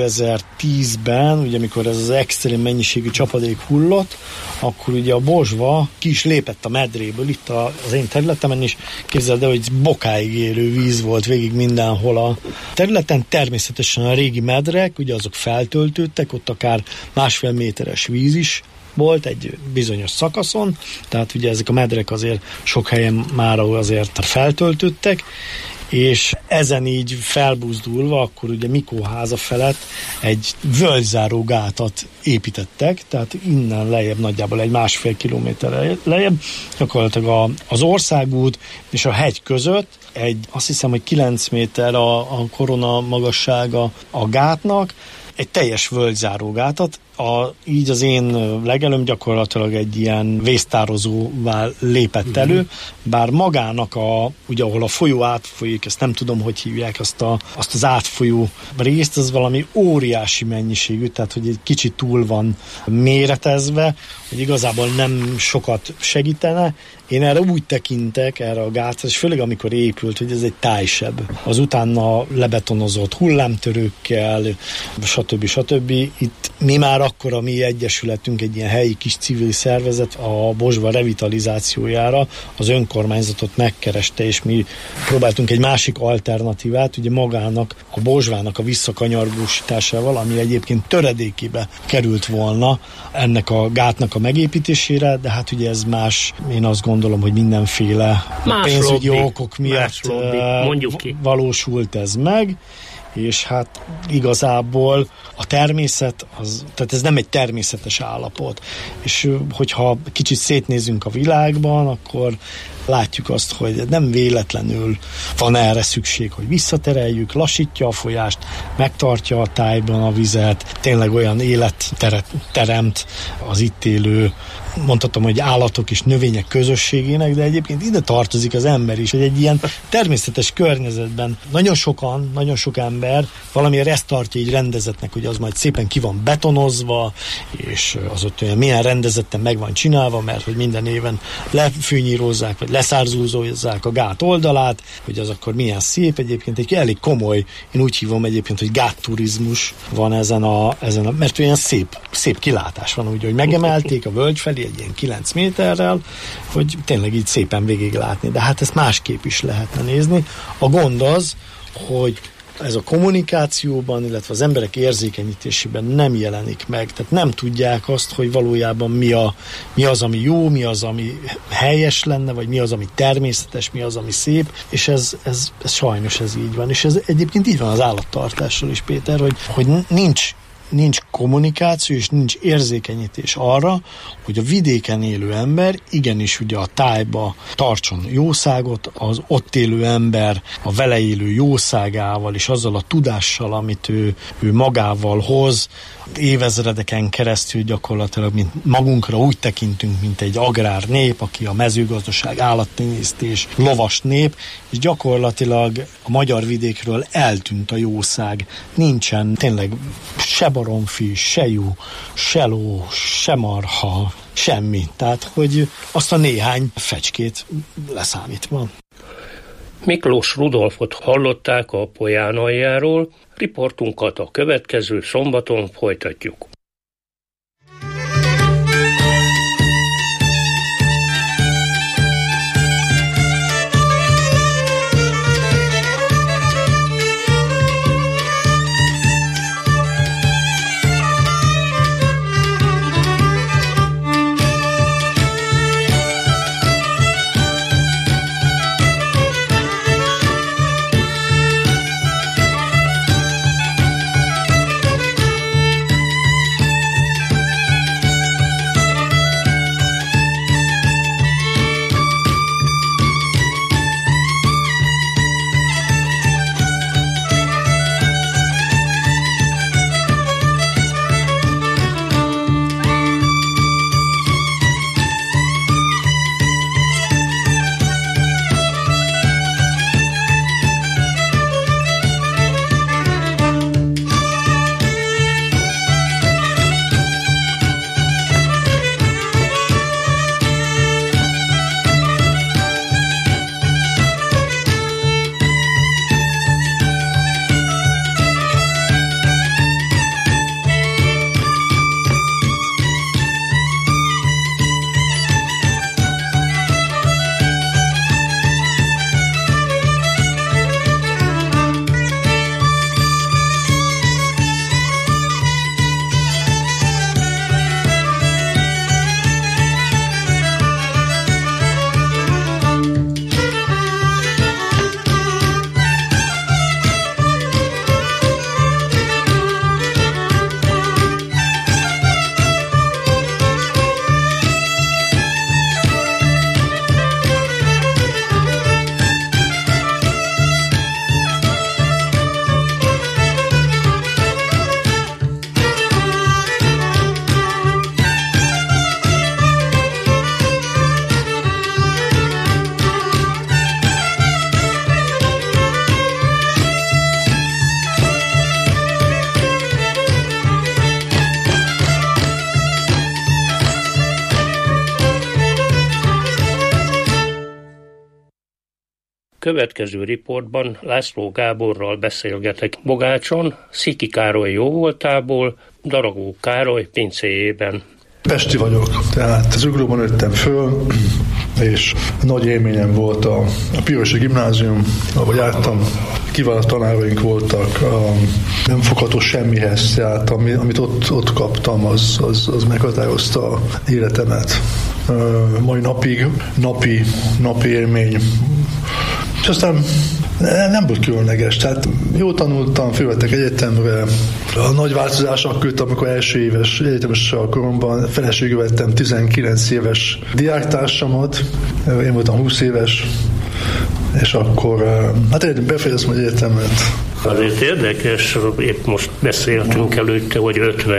2010-ben, ugye amikor ez az extrém mennyiségű csapadék hullott, akkor ugye a Bozsva ki is lépett a medréből, itt az én területemen is, képzeld el, hogy bokáig érő víz volt végig mindenhol a területen, természetesen a régi medrek, ugye azok feltöltődtek, ott akár 1,5 méteres víz is volt egy bizonyos szakaszon, tehát ugye ezek a medrek azért sok helyen már azért feltöltődtek, és ezen így felbuzdulva, akkor ugye Mikóháza felett egy völgyzáró gátat építettek, tehát innen lejjebb, nagyjából egy 1,5 kilométer lejjebb, gyakorlatilag az országút és a hegy között azt hiszem, hogy 9 méter a korona magassága a gátnak, egy teljes völgyzárógátat, így az én legelőm gyakorlatilag egy ilyen vésztározóvá lépett elő, bár magának ugye ahol a folyó átfolyik, ezt nem tudom, hogy hívják azt az átfolyó részt, az valami óriási mennyiségű, tehát hogy egy kicsit túl van méretezve, hogy igazából nem sokat segítene. Én erre úgy tekintek, erre a gátra, és főleg amikor épült, hogy ez egy tájseb. Az utána lebetonozott hullámtörőkkel, stb. Itt mi már akkor a mi egyesületünk, egy ilyen helyi kis civil szervezet a Bozsva revitalizációjára az önkormányzatot megkereste, és mi próbáltunk egy másik alternatívát, ugye magának, a Bozsvának a visszakanyargósításával, ami egyébként töredékébe került volna ennek a gátnak a megépítésére, de hát ugye ez más, én azt gondolom, hogy mindenféle pénzügyi okok miatt valósult ez meg, és hát igazából a természet, tehát ez nem egy természetes állapot. És hogyha kicsit szétnézünk a világban, akkor Látjuk azt, hogy nem véletlenül van erre szükség, hogy visszatereljük, lassítja a folyást, megtartja a tájban a vizet, tényleg olyan életteret teremt az itt élő, mondhatom, hogy állatok és növények közösségének, de egyébként ide tartozik az ember is, hogy egy ilyen természetes környezetben nagyon sok ember valamiért ezt tartja így rendezetnek, hogy az majd szépen ki van betonozva, és az ott olyan milyen rendezetten meg van csinálva, mert hogy minden éven lefűnyírozzák, vagy leszárzúzózzák a gát oldalát, hogy az akkor milyen szép. Egyébként egy elég komoly, én úgy hívom egyébként, hogy gátturizmus van ezen a mert olyan szép kilátás van, úgy, hogy megemelték a völgy felé egy ilyen 9 méterrel, hogy tényleg így szépen végig látni. De hát ezt másképp is lehetne nézni. A gond az, hogy ez a kommunikációban, illetve az emberek érzékenyítésében nem jelenik meg. Tehát nem tudják azt, hogy valójában mi az, ami jó, mi az, ami helyes lenne, vagy mi az, ami természetes, mi az, ami szép, és ez sajnos ez így van. És ez egyébként így van az állattartással is, Péter, hogy nincs kommunikáció, és nincs érzékenyítés arra, hogy a vidéken élő ember igenis ugye a tájba tartson jószágot, az ott élő ember a vele élő jószágával és azzal a tudással, amit ő magával hoz, évezredeken keresztül gyakorlatilag, mint magunkra úgy tekintünk, mint egy agrár nép, aki a mezőgazdaság, állattenyésztés, lovas nép, és gyakorlatilag a magyar vidékről eltűnt a jószág. Nincsen tényleg se baromfi, se juh, se ló, se marha, semmi. Tehát, hogy azt a néhány fecskét leszámítva. Miklós Rudolfot hallották a Polyán aljáról, riportunkat a következő szombaton folytatjuk. Következő riportban László Gáborral beszélgetek Bogácson, Sziki Károly jóvoltából, Daragó Károly pincéjében. Pesti vagyok, tehát Zuglóban nőttem föl, és nagy élményem volt a Pirosi Gimnázium, ahol jártam, kiváló tanáraink voltak, nem fogható semmihez, tehát amit ott kaptam, az meghatározta életemet. Mai napig, napi élmény. És aztán Nem volt különleges. Tehát jó tanultam, fölvettek egyetemre. A nagy változás akkor, amikor első éves egyetemes koromban feleségül vettem 19 éves diáktársamat, én voltam 20 éves, és akkor befejeztem az egyetemet. Azért érdekes, épp most beszéltünk előtte, hogy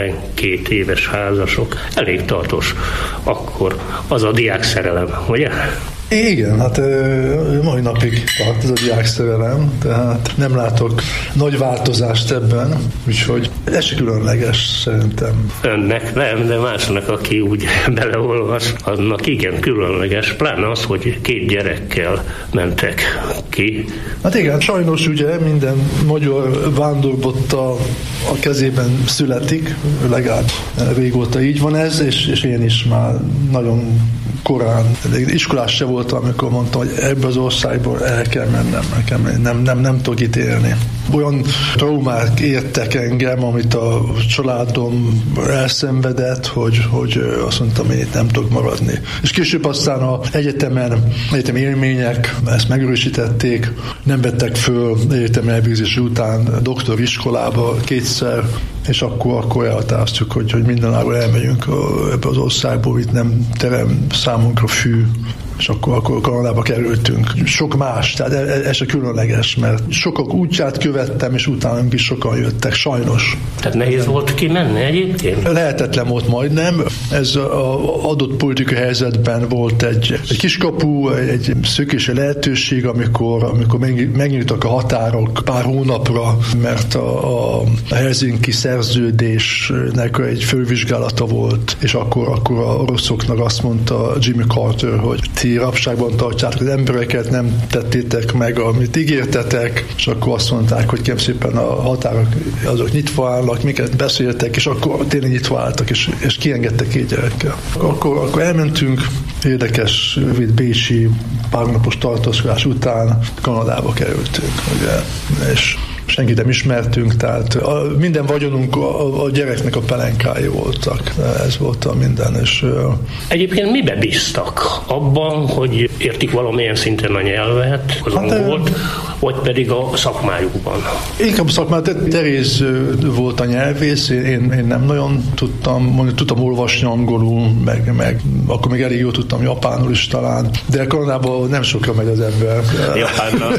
52 éves házasok, elég tartós. Akkor az a diákszerelem, ugye? Igen, hát mai napig tart ez a diákszerelem, tehát nem látok nagy változást ebben, úgyhogy ez se különleges szerintem. Önnek nem, de másnak, aki úgy beleolvas, annak igen különleges, pláne az, hogy 2 gyerekkel mentek ki. Hát igen, sajnos ugye minden magyar vándorbotta a kezében születik, legalább régóta így van ez, és én is már nagyon korán, iskolás se voltam, amikor mondtam, hogy ebbe az országból el kell mennem, nem tudok itt élni. Olyan traumák értek engem, amit a családom elszenvedett, hogy azt mondtam, hogy itt nem tudok maradni. És később aztán az egyetemi élmények ezt megerősítették, nem vettek föl egyetemi elvégzés után doktoriskolába 2-szer, és akkor elhatároztuk, hogy mindenáról elmegyünk ebbe az országból, itt nem terem számunkra fű, és akkor Kanadába kerültünk. Sok más, tehát ez se különleges, mert sokak útját követtem, és utánunk is sokan jöttek, sajnos. Tehát nehéz volt kimenni egyébként? Lehetetlen volt majdnem. Ez az adott politikai helyzetben volt egy kiskapu, egy szökési lehetőség, amikor megnyíltak a határok pár hónapra, mert a Helsinki szerződésnek egy fölvizsgálata volt, és akkor a oroszoknak azt mondta Jimmy Carter, hogy ti rabságban tartjátok az embereket, nem tettétek meg, amit ígértetek, és akkor azt mondták, hogy kérem szépen a határok azok nyitva állnak, miket beszéltek, és akkor tényleg nyitva álltak, és kiengedtek 2 gyerekkel. Akkor elmentünk, érdekes, rövid bécsi párnapos tartózkodás után Kanadába kerültünk, ugye, és senkit nem ismertünk, tehát minden vagyonunk a gyereknek a pelenkái voltak. Ez volt a minden. És egyébként mibe bíztak? Abban, hogy értik valamilyen szinten a nyelvet, az angolt, vagy pedig a szakmájukban? Inkább a szakmájukban. Teréz volt a nyelvész, én nem nagyon tudtam olvasni angolul, meg akkor még elég jól tudtam japánul is talán, de Kanadában nem sokra megy az ember. Japánnal.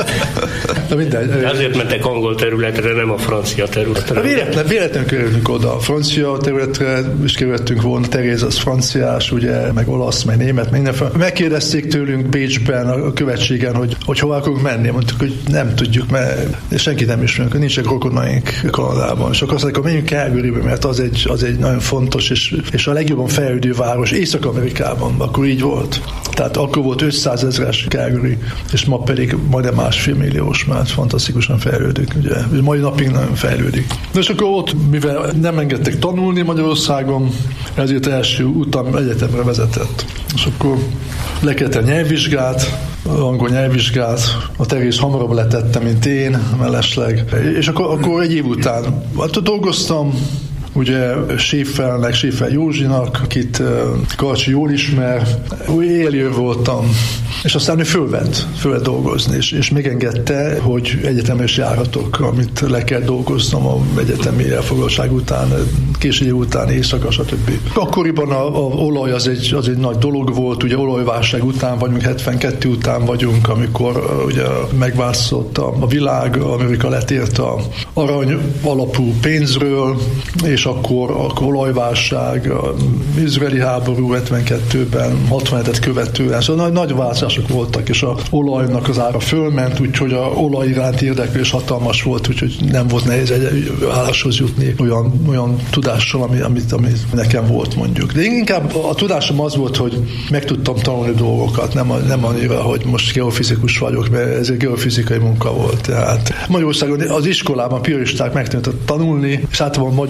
Azért mentek angol területre, nem a francia területre. Véletlenül kerültünk oda. A francia területre is kerültünk volna, Teréz az franciás, ugye, meg olasz, meg német, mindenféle. Megkérdezték tőlünk Bécsben, a követségen, hogy hova akarunk menni. Mondtuk, hogy nem tudjuk, mert senkit nem ismerünk, hogy nincsenek rokonaink Kanadában. És akkor azt mondjuk, hogy menjünk Calgarybe, mert az egy nagyon fontos, és a legjobban fejlődő város Észak-Amerikában. Akkor így volt. Tehát akkor volt 500 000-es Calgary, és ma pedig majdnem 1,5 milliós, mert fantasztikusan fejlődik, ugye. Mai napig nagyon fejlődik. És akkor ott, mivel nem engedtek tanulni Magyarországon, ezért első utam egyetemre vezetett. És akkor le kellett a nyelvvizsgát, angol nyelvvizsgát, a Teréz hamarabb letette, mint én, mellesleg. És akkor egy év után dolgoztam, ugye Schäfer Józsinak, akit Karcsi jól ismer, új élő voltam, és aztán ő fölvett dolgozni, és megengedte, hogy egyetemre is járhatok, amit le kell dolgoznom a egyetemi elfoglaltság után, később után, éjszaka, stb. Akkoriban a olaj az egy nagy dolog volt, ugye olajválság után vagyunk, 72 után vagyunk, amikor ugye megváltozott a világ, Amerika letért a arany alapú pénzről, és akkor olajválság, izraeli háború 72-ben, 67-et követően, szóval nagy változások voltak, és a olajnak az ára fölment, úgyhogy a olaj iránt érdeklés hatalmas volt, úgyhogy nem volt nehéz egy álláshoz jutni olyan tudással, amit nekem volt, mondjuk. De inkább a tudásom az volt, hogy meg tudtam tanulni dolgokat, nem annyira, hogy most geofizikus vagyok, mert ez egy geofizikai munka volt. Tehát Magyarországon az iskolában piaristák megtanultak tanulni, és általában a magyar iskola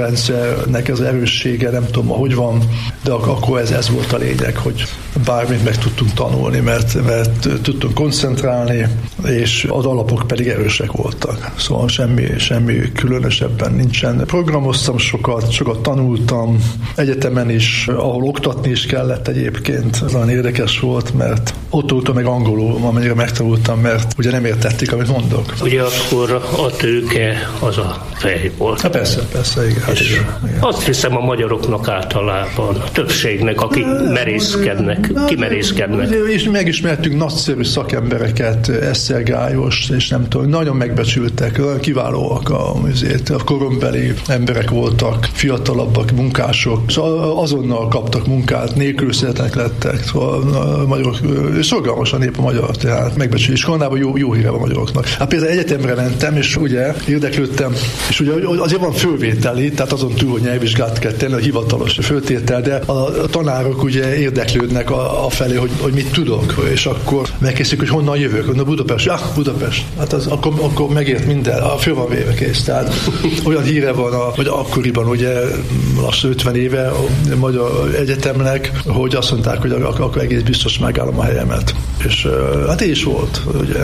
rendszernek ez az erőssége, nem tudom, hogy van, de akkor ez volt a lényeg, hogy bármit meg tudtunk tanulni, mert tudtunk koncentrálni, és az alapok pedig erősek voltak. Szóval semmi különösebben nincsen. Programoztam sokat tanultam, egyetemen is, ahol oktatni is kellett egyébként. Ez nagyon érdekes volt, mert ott tudtam meg angolul, amennyire megtanultam, mert ugye nem értették, amit mondok. Ugye akkor a tőke az a fej volt. Hát persze, igen. Igen. Azt hiszem a magyaroknak általában, a többségnek, akik kimerészkednek. És megismertünk nagyszerű szakembereket, Esztergályos, és nem tudom, nagyon megbecsültek, kiválóak a korombeli emberek voltak, fiatalabbak, munkások, és azonnal kaptak munkát, nélkülözhetetlenek lettek. Szóval a magyarok, szorgalmas a nép a magyar, tehát megbecsül. És Kanadában jó híre a magyaroknak. Hát például egyetemre mentem, és ugye érdeklődtem, és ugye azért van fölvételi, tehát azon túl, hogy nyelvvizsgát kell tenni, a hivatalos föltétel, de a tanárok ugye érdeklődnek a felé, hogy mit tudok, és akkor megkészítik, hogy honnan jövök. Na Budapest. Hát az, akkor megért minden, föl van véve kész. Tehát olyan híre van, hogy akkoriban ugye lassan 50 éve a magyar egyetemnek, hogy azt mondták, hogy akkor egész biztos megállom a helyemet. És hát így is volt, ugye.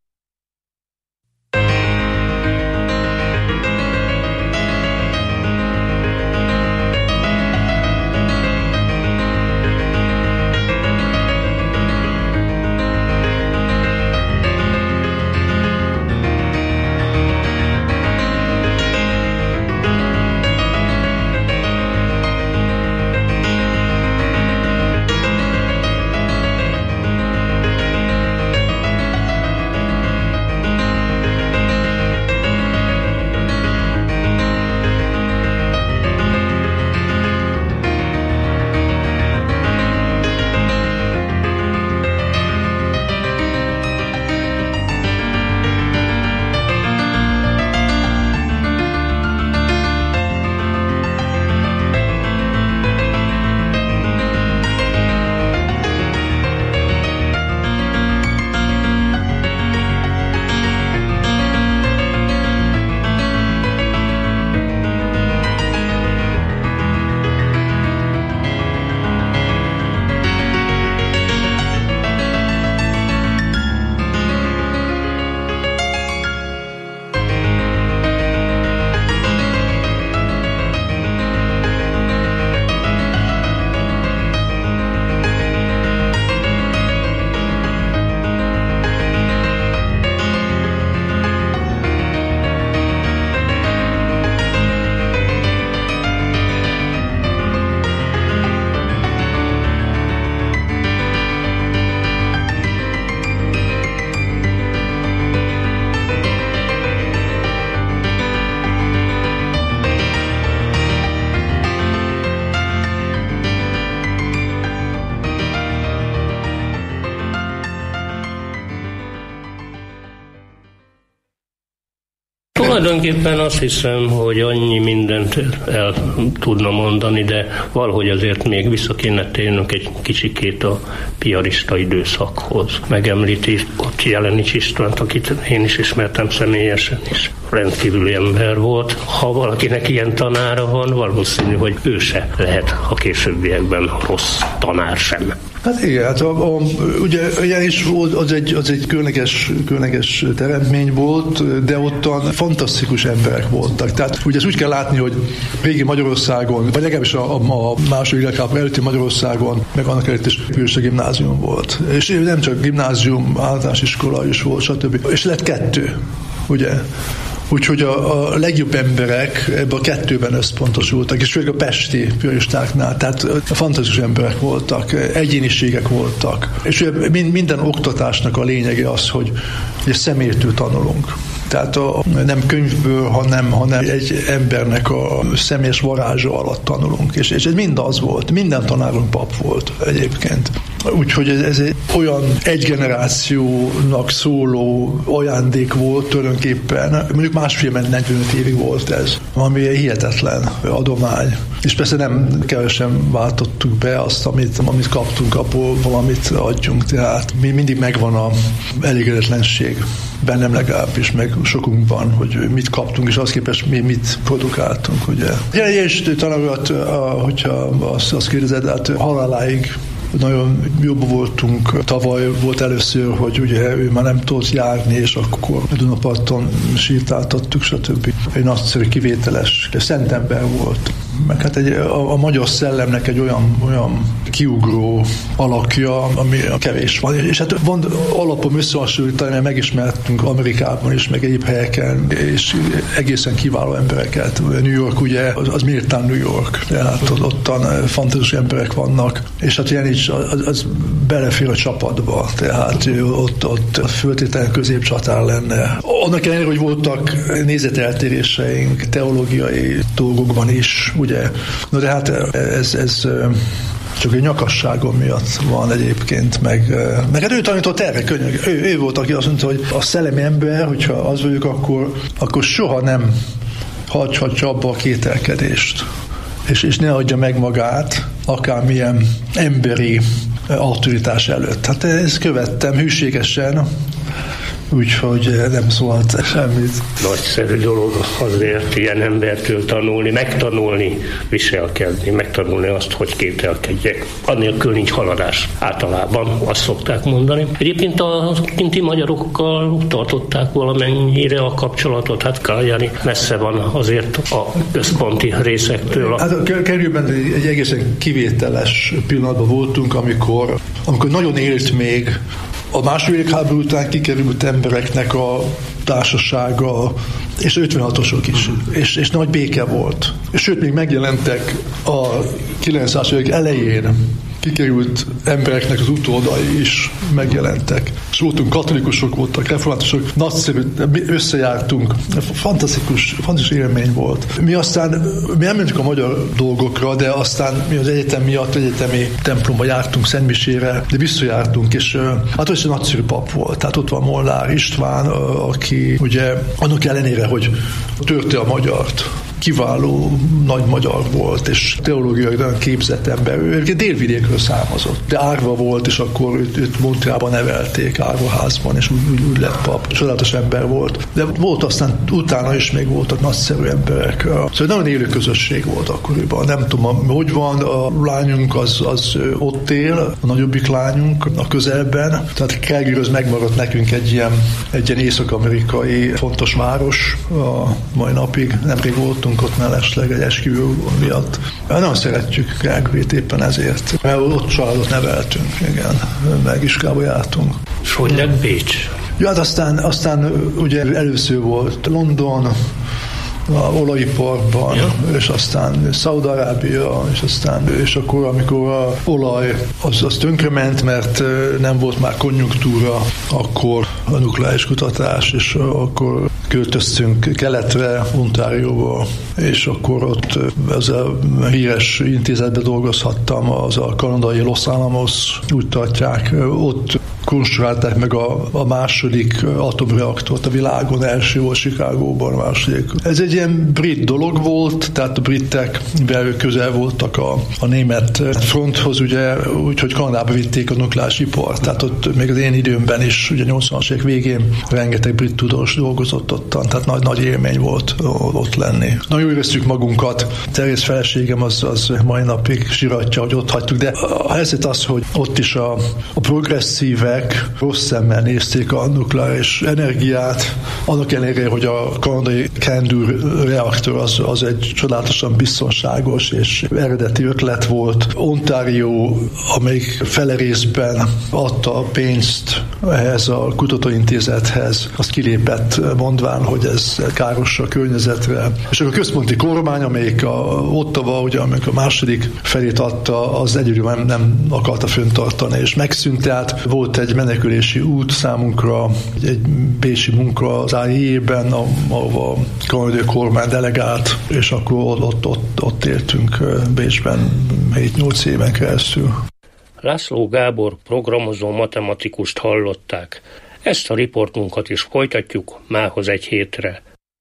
Tulajdonképpen azt hiszem, hogy annyi mindent el tudna mondani, de valahogy azért még vissza kéne térnünk egy kicsikét a piarista időszakhoz. Megemlíti ott Jelenics Istvánt, akit én is ismertem személyesen is. Rendkívüli ember volt. Ha valakinek ilyen tanára van, valószínű, hogy ő se lehet a későbbiekben rossz tanár sem. Hát igen, hát ugye is az egy különleges teremtmény volt, de ottan fantasztikus emberek voltak. Tehát ugye ezt úgy kell látni, hogy régi Magyarországon, vagy legalábbis a második világháború előtti Magyarországon, meg annak előtt is Püristi gimnázium volt. És nem csak gimnázium, általános iskola is volt, stb. És lett 2, ugye? Úgyhogy a legjobb emberek ebben a 2-ben összpontosultak, és főleg a pesti piaristáknál, tehát fantasztikus emberek voltak, egyéniségek voltak. És minden oktatásnak a lényege az, hogy személytől tanulunk. Tehát nem könyvből, hanem egy embernek a személyes varázsa alatt tanulunk. És ez mind az volt. Minden tanárunk pap volt egyébként. Úgyhogy ez egy olyan egy generációnak szóló ajándék volt tulajdonképpen. Mondjuk 1,5-45 évig volt ez, ami hihetetlen adomány. És persze nem kevesen váltottuk be azt, amit kaptunk, abból valamit adjunk. Tehát mindig megvan a elégedetlenség, bennem legalábbis, meg sokunkban, hogy mit kaptunk, és azt képest mi mit produkáltunk, ugye. Ilyen is tanulat, hogyha azt kérdezed, hát haláláig nagyon jobb voltunk. Tavaly volt először, hogy ugye ő már nem tudott járni, és akkor a Dunaparton sétáltattuk, stb. Egy nagyszerű kivételes szentember volt. Meg hát a magyar szellemnek egy olyan kiugró alakja, ami kevés van. És hát van alapom összehasonlítani, mert megismertünk Amerikában is, meg egyéb helyeken, és egészen kiváló embereket. New York ugye, az méltán New York. Tehát ottan fantasztikus emberek vannak, és hát ilyen is az belefér a csapatba. Tehát ott föltétlenül középcsatár lenne. Annak ellenére, hogy voltak nézeteltéréseink, teológiai dolgokban is, ugye. No de hát ez csak egy nyakasságom miatt van egyébként, meg hát ő tanított erre könyvek. Ő volt, aki azt mondta, hogy a szellemi ember, hogyha az vagyok, akkor soha nem hagyhatja abba a kételkedést. És ne adja meg magát akármilyen emberi autoritás előtt. Hát ezt követtem hűségesen, úgyhogy nem szólt semmit. Nagyszerű dolog azért ilyen embertől tanulni, megtanulni, viselkedni, megtanulni azt, hogy kételkedjek. Annélkül nincs haladás. Általában azt szokták mondani. Egyébként a kinti magyarokkal tartották valamennyire a kapcsolatot, hát Cagliari messze van azért a központi részektől. Hát a Cagliariben egy egészen kivételes pillanatban voltunk, amikor nagyon élt még a második világháború után kikerült embereknek a társasága, és 56-osok is, és nagy béke volt. És sőt, még megjelentek a 90-es évek elején kikerült embereknek az utódai is megjelentek. És voltunk katolikusok, voltak reformátusok, nagyszerű, összejártunk, fantasztikus élmény volt. Mi nem mentünk a magyar dolgokra, de aztán mi az egyetem miatt egyetemi templomba jártunk Szentmisére, de visszajártunk, és hát az egy nagyszerű pap volt. Tehát ott van Molnár István, aki ugye annak ellenére, hogy törte a magyart, kiváló nagy magyar volt, és teológiai nagyon képzett ember. Ő délvidékről származott, de árva volt, és akkor őt Montrealban nevelték, árvaházban, és úgy lett pap. Csodálatos ember volt. De volt aztán utána is még voltak nagyszerű emberek. Szóval nagyon élő közösség volt akkoriban. Nem tudom, hogy van, a lányunk az ott él, a nagyobbik lányunk a közelben. Tehát Calgaryhoz megmaradt nekünk egy ilyen észak-amerikai fontos város a mai napig. Nemrég voltunk ott mellesleg egy esküvő miatt. Nagyon szeretjük Calgaryt éppen ezért. Mert ott családot neveltünk, igen, meg iskolába jártunk. És hogy lett Bécs? Ja, hát aztán ugye először volt London, a olajiparban, ja. És aztán Szaúd-Arábia, és akkor, amikor a olaj az tönkrement, mert nem volt már konjunktúra, akkor a nukleáris kutatás, és akkor költöztünk keletre, Ontárióba, és akkor ott ez a híres intézetben dolgozhattam, az a kanadai Los Alamos, úgy tartják, ott konstruálták meg a második atomreaktort a világon, első volt Chicagóban, a második. Ez egy ilyen brit dolog volt, tehát a britek közel voltak a német fronthoz, ugye, úgyhogy Kanadába vitték a nukleáris ipart. Tehát ott még az én időmben is, ugye 80-as évek végén rengeteg brit tudós dolgozott ottan, tehát nagy élmény volt ott lenni. Nagyon éreztük magunkat. Terész feleségem az mai napig siratja, hogy ott hagytuk, de a helyzet az, hogy ott is a progresszívek rossz szemmel nézték a nukleáris energiát, annak ellenére, hogy a kanadai CANDU reaktor az egy csodálatosan biztonságos és eredeti ötlet volt. Ontario, amelyik fele részben adta a pénzt ehhez a kutatóintézethez, azt kilépett mondván, hogy ez káros a környezetre. És akkor a központi kormány, amelyik a Ottawa, ugye, amelyik a második felét adta, az egyedül nem akarta föntartani, és megszűnt. Tehát volt egy menekülési út számunkra, egy bécsi munka az AIE-ben, ahova a kanadai kormány delegált, és akkor ott éltünk Bécsben 7-8 éven keresztül. László Gábor programozó matematikust hallották. Ezt a riportunkat is folytatjuk mához egy hétre.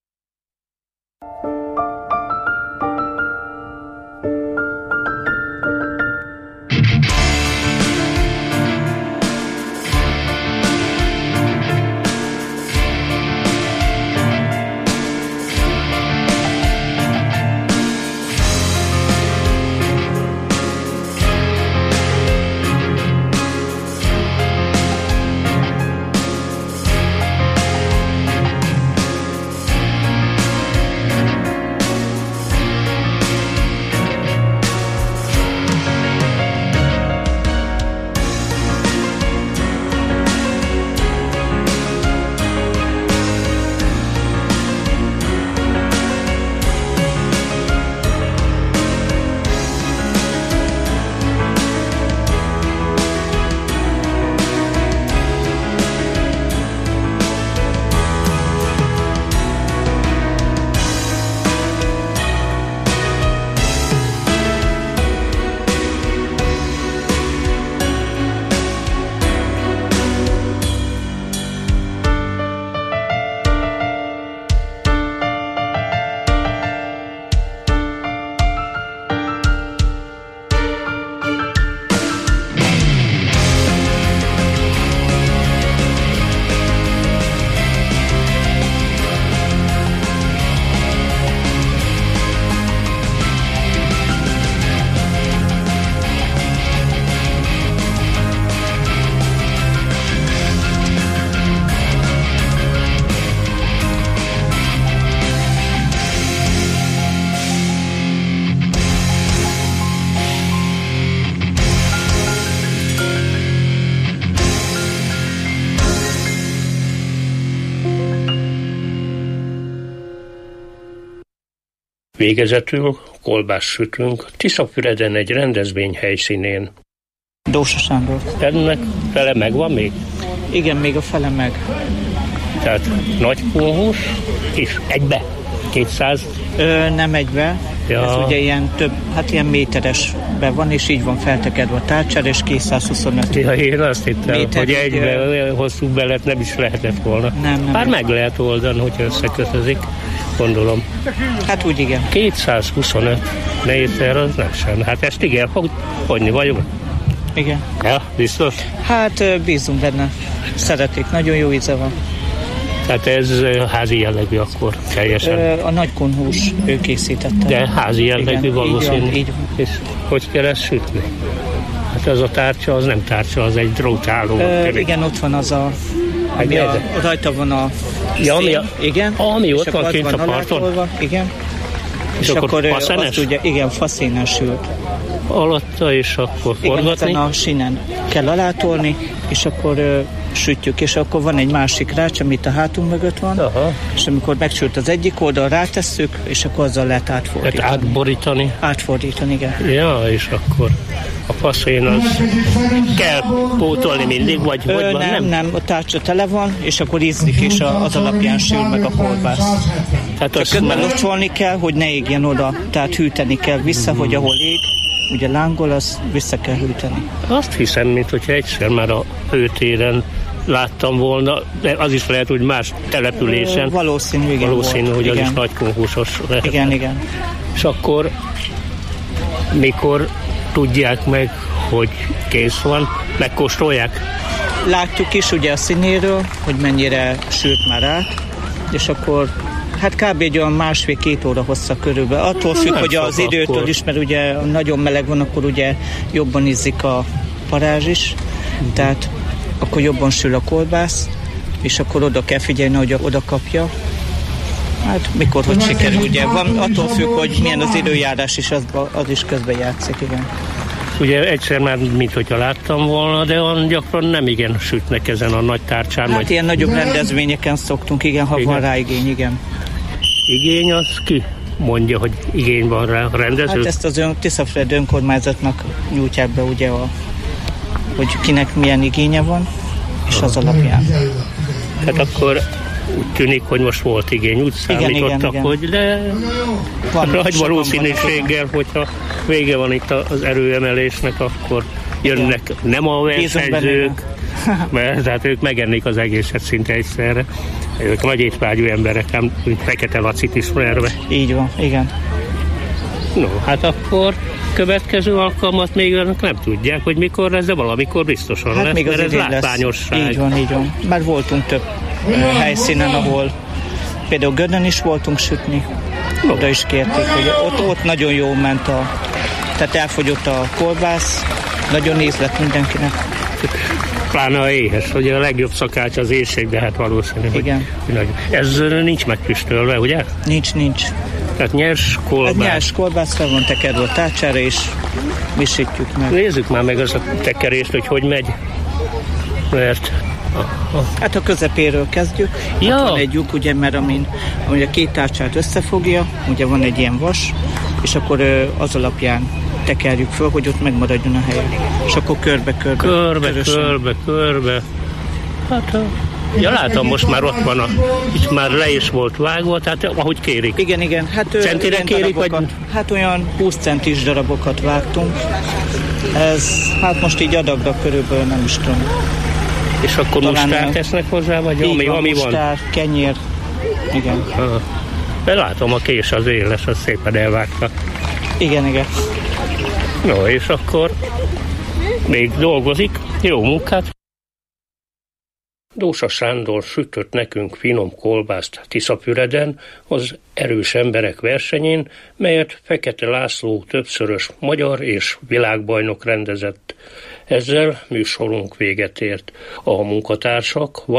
Végezetül kolbászt sütünk Tiszafüreden egy rendezvény helyszínén. Dósa Sándor. Ennek fele megvan még? Igen, még a fele meg. Tehát nagy kunhús és egybe? 200? Nem egybe. Ja. Ez ugye ilyen több, hát ilyen méteresben van, és így van feltekedve a tárcsára, és 225. Ja, én azt hittem, méter, hogy egybe hosszú belet nem is lehetett volna. Nem. Már meg lehet oldani, hogy összekötözik, gondolom. Hát úgy igen. 225 méter az nem sem. Hát ezt igen, fogni vagyunk? Igen. Ja, biztos? Hát bízunk benne. Szeretik, nagyon jó íze van. Tehát ez házi jellegű akkor teljesen? A nagy konhús ő készítette. De házi jellegű valószínű. Így van. És hogy kell ezt sütni? Hát az a tárcsa, az nem tárcsa, az egy drótáló. Igen, ott van az a... Ami rajta van a szén, igen. Ami ott van kint a parton. Igen. És akkor azt ugye, igen, faszínen sült. Alatta, és akkor forgatni. Igen, a sínen kell alátolni, és akkor sütjük, és akkor van egy másik rács, amit a hátunk mögött van, aha. És amikor megsült az egyik oldal, rátesszük, és akkor azzal lehet átfordítani. Tehát átborítani? Átfordítani, igen. Ja, és akkor a faszén az kell pótolni mindig, vagy nem, a tárcsa tele van, és akkor ízlik, és az alapján sül meg a kolbász. Tehát közben locsolni kell, hogy ne égjen oda, tehát hűteni kell vissza, hogy ahol ég, ugye lángol, az vissza kell hűteni. Azt hiszem, mint hogyha egyszer már a hőtéren láttam volna, de az is lehet, hogy más településen. Valószínű, igen. Valószínű, hogy igen. Az is nagy konhúsos lehet. Igen. És akkor mikor tudják meg, hogy kész van, megkóstolják? Látjuk is ugye a színéről, hogy mennyire sült már át, és akkor hát kb. Egy olyan 1,5-2 óra hossza körülbelül. Attól függ, hogy az időtől akkor is, mert ugye nagyon meleg van, akkor ugye jobban izzik a parázs is, tehát akkor jobban sül a kolbász, és akkor oda kell figyelni, hogy oda kapja. Hát mikor, hogy sikerül, ugye van, attól függ, hogy milyen az időjárás is, az is közben játszik, igen. Ugye egyszer már, mint hogyha láttam volna, de olyan gyakran nem igen sütnek ezen a nagy tárcsán. Hát ilyen nagyobb rendezvényeken szoktunk, igen, ha igen. Van rá igény, igen. Igény az ki mondja, hogy igény van rá a rendező? Hát ezt az Tiszafüred önkormányzatnak nyújtják be, ugye, hogy kinek milyen igénye van, és az alapján. Hát akkor úgy tűnik, hogy most volt igény, úgy számítottak, igen. Hogy de nagy valószínűséggel, hogyha vége van itt az erőemelésnek, akkor jönnek nem a versenyzők, mert hát ők megennék az egészet szinte egyszerre. Ők nagy étvágyú emberek, ám Fekete Lacit ismerve. Így van, igen. No, hát akkor következő alkalmat még önök nem tudják, hogy mikor lesz, de valamikor biztosan lesz, még mert ez látványosság. Így van. Már voltunk több helyszínen, ahol például Gödön is voltunk sütni. Oda is kérték, hogy ott nagyon jó ment tehát elfogyott a kolbász, nagyon íz lett mindenkinek. Pláne a éhes, hogy a legjobb szakács az éhség, de hát valószínűleg. Igen. Ez nincs megfüstölve, ugye? Nincs. Tehát nyers kolbász. Ez nyers kolbász, fel van tekerve a tárcsára, és mi sütjük meg. Nézzük már meg az a tekerést, hogy megy. Mert... Hát a közepéről kezdjük. Ja. Van egy lyuk, ugye, mert amin a két tárcsát összefogja, ugye van egy ilyen vas, és akkor az alapján tekerjük föl, hogy ott megmaradjon a helye. És akkor körbe. Hát, ja, látom, most már ott van, itt már le is volt vágva, tehát ahogy kérik. Igen. Hát, centire kérik, vagy? Hát olyan 20 centis darabokat vágtunk. Ez, hát most így adagra körülbelül nem is tudom. És akkor mustár tesznek hozzá, vagy ami van? Mustár, kenyér, igen. De látom, a kés az éles, az szépen elvágta. Igen. No, és akkor még dolgozik. Jó munkát! Dósa Sándor sütött nekünk finom kolbászt Tiszapüreden az erős emberek versenyén, melyet Fekete László többszörös magyar és világbajnok rendezett. Ezzel műsorunk véget ért. A munkatársak